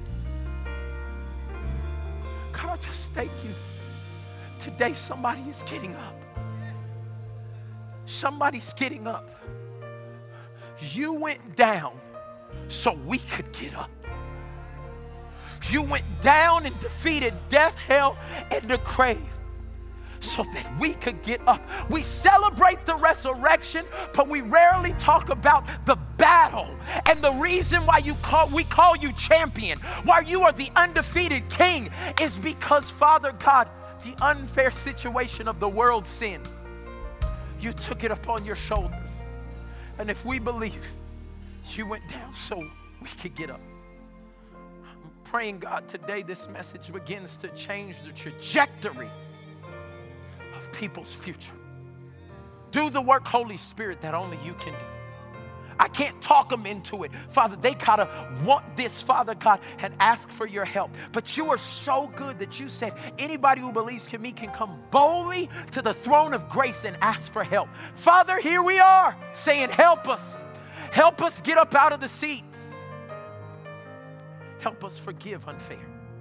[SPEAKER 2] God, I just thank you. Today somebody is getting up. Somebody's getting up. You went down so we could get up. You went down and defeated death, hell, and the grave, so that we could get up. We celebrate the resurrection, but we rarely talk about the battle. And the reason why we call you champion, why you are the undefeated king, is because, Father God, the unfair situation of the world's sin, you took it upon your shoulders. And if we believe you went down so we could get up, I'm praying, God, today this message begins to change the trajectory people's future. Do the work, Holy Spirit, that only you can do. I can't talk them into it. Father, they gotta want this, Father God, and ask for your help. But you are so good that you said anybody who believes in me can come boldly to the throne of grace and ask for help. Father, here we are saying, help us. Help us get up out of the seats. Help us forgive unfair.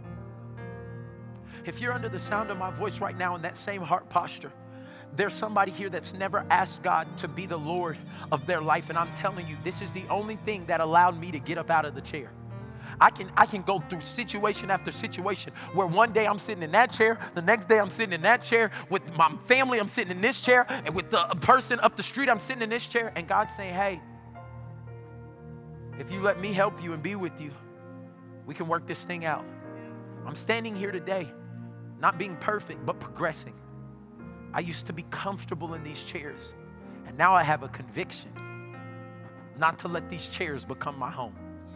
[SPEAKER 2] If you're under the sound of my voice right now in that same heart posture, there's somebody here that's never asked God to be the Lord of their life. And I'm telling you, this is the only thing that allowed me to get up out of the chair. I can go through situation after situation where one day I'm sitting in that chair, the next day I'm sitting in that chair. With my family, I'm sitting in this chair. And with the person up the street, I'm sitting in this chair. And God's saying, hey, if you let me help you and be with you, we can work this thing out. I'm standing here today, not being perfect, but progressing. I used to be comfortable in these chairs, and now I have a conviction not to let these chairs become my home.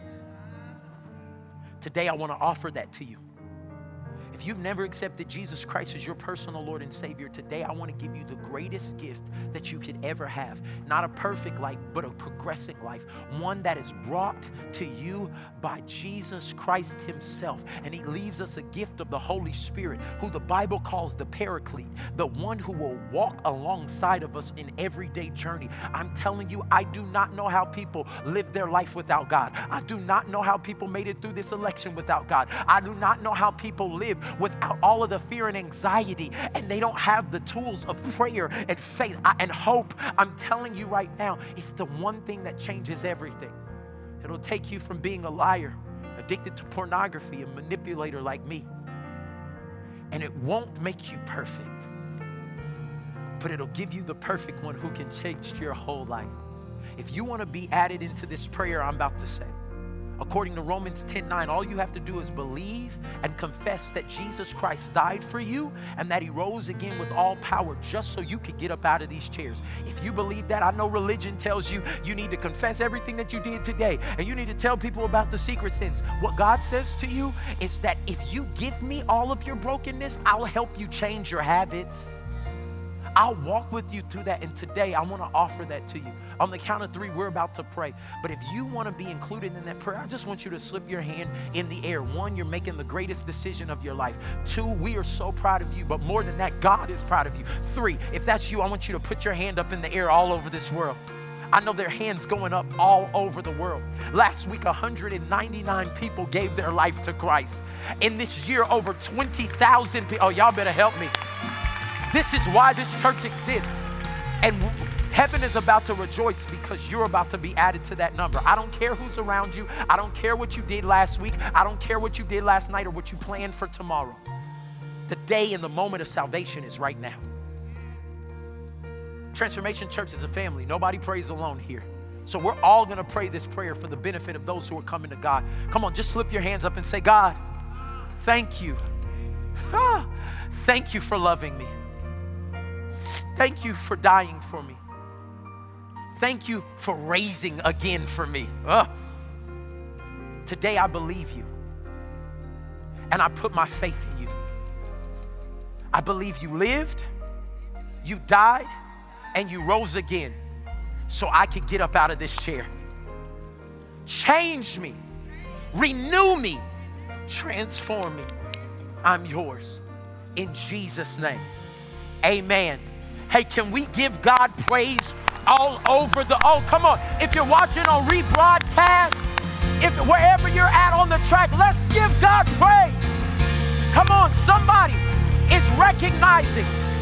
[SPEAKER 2] Today, I want to offer that to you. If you've never accepted Jesus Christ as your personal Lord and Savior, today I want to give you the greatest gift that you could ever have. Not a perfect life, but a progressing life. One that is brought to you by Jesus Christ himself. And he leaves us a gift of the Holy Spirit, who the Bible calls the Paraclete, the one who will walk alongside of us in everyday journey. I'm telling you, I do not know how people live their life without God. I do not know how people made it through this election without God. I do not know how people live without all of the fear and anxiety, and they don't have the tools of prayer and faith and hope. I'm telling you right now, it's the one thing that changes everything. It'll take you from being a liar, addicted to pornography, a manipulator like me. And it won't make you perfect, but it'll give you the perfect one who can change your whole life. If you want to be added into this prayer I'm about to say, according to Romans 10:9, all you have to do is believe and confess that Jesus Christ died for you and that he rose again with all power just so you could get up out of these chairs. If you believe that, I know religion tells you you need to confess everything that you did today and you need to tell people about the secret sins. What God says to you is that if you give me all of your brokenness, I'll help you change your habits. I'll walk with you through that, and today I want to offer that to you. On the count of 3, we're about to pray. But if you want to be included in that prayer, I just want you to slip your hand in the air. 1, you're making the greatest decision of your life. 2, we are so proud of you, but more than that, God is proud of you. 3, if that's you, I want you to put your hand up in the air all over this world. I know there are hands going up all over the world. Last week, 199 people gave their life to Christ. In this year, over 20,000 people. Oh, y'all better help me. This is why this church exists. And heaven is about to rejoice because you're about to be added to that number. I don't care who's around you. I don't care what you did last week. I don't care what you did last night or what you planned for tomorrow. The day and the moment of salvation is right now. Transformation Church is a family. Nobody prays alone here. So we're all going to pray this prayer for the benefit of those who are coming to God. Come on, just slip your hands up and say, God, thank you. Thank you for loving me. Thank you for dying for me. Thank you for raising again for me. Today I believe you. And I put my faith in you. I believe you lived, you died, and you rose again so I could get up out of this chair. Change me, renew me, transform me. I'm yours. In Jesus' name, amen. Hey, can we give God praise all over come on. If you're watching on rebroadcast, wherever you're at on the track, let's give God praise. Come on, somebody is recognizing.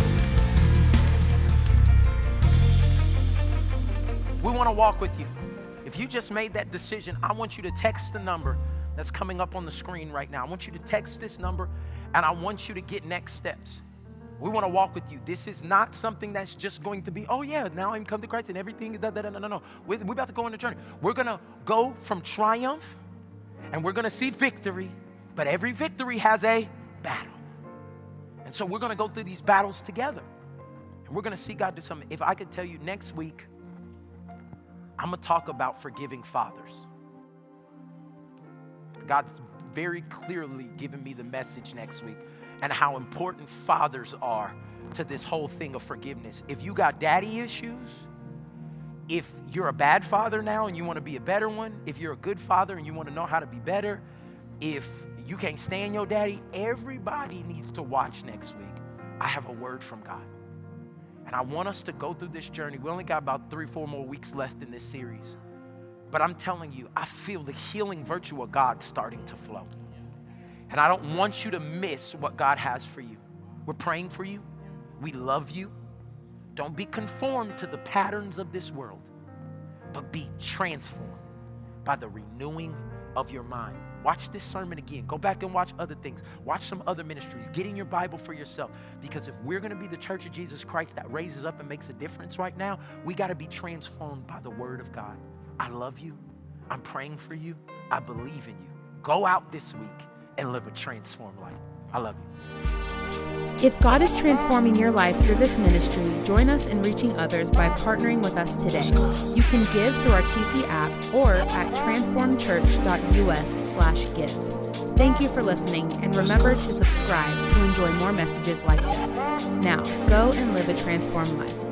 [SPEAKER 2] We want to walk with you. If you just made that decision, I want you to text the number that's coming up on the screen right now. I want you to text this number, and I want you to get next steps. We want to walk with you. This is not something that's just going to be, oh yeah, now I'm come to Christ and everything. No. We're about to go on a journey. We're going to go from triumph and we're going to see victory, but every victory has a battle. And so we're going to go through these battles together and we're going to see God do something. If I could tell you next week, I'm going to talk about forgiving fathers. God's very clearly given me the message next week and how important fathers are to this whole thing of forgiveness. If you got daddy issues, if you're a bad father now and you want to be a better one, if you're a good father and you want to know how to be better, if you can't stand your daddy, everybody needs to watch next week. I have a word from God. And I want us to go through this journey. We only got about 3-4 more weeks left in this series. But I'm telling you, I feel the healing virtue of God starting to flow. And I don't want you to miss what God has for you. We're praying for you. We love you. Don't be conformed to the patterns of this world, but be transformed by the renewing of your mind. Watch this sermon again. Go back and watch other things. Watch some other ministries. Get in your Bible for yourself. Because if we're going to be the church of Jesus Christ that raises up and makes a difference right now, we got to be transformed by the word of God. I love you. I'm praying for you. I believe in you. Go out this week and live a transformed life. I love you.
[SPEAKER 1] If God is transforming your life through this ministry, join us in reaching others by partnering with us today. You can give through our TC app or at transformchurch.us/give. Thank you for listening, and remember to subscribe to enjoy more messages like this. Now, go and live a transformed life.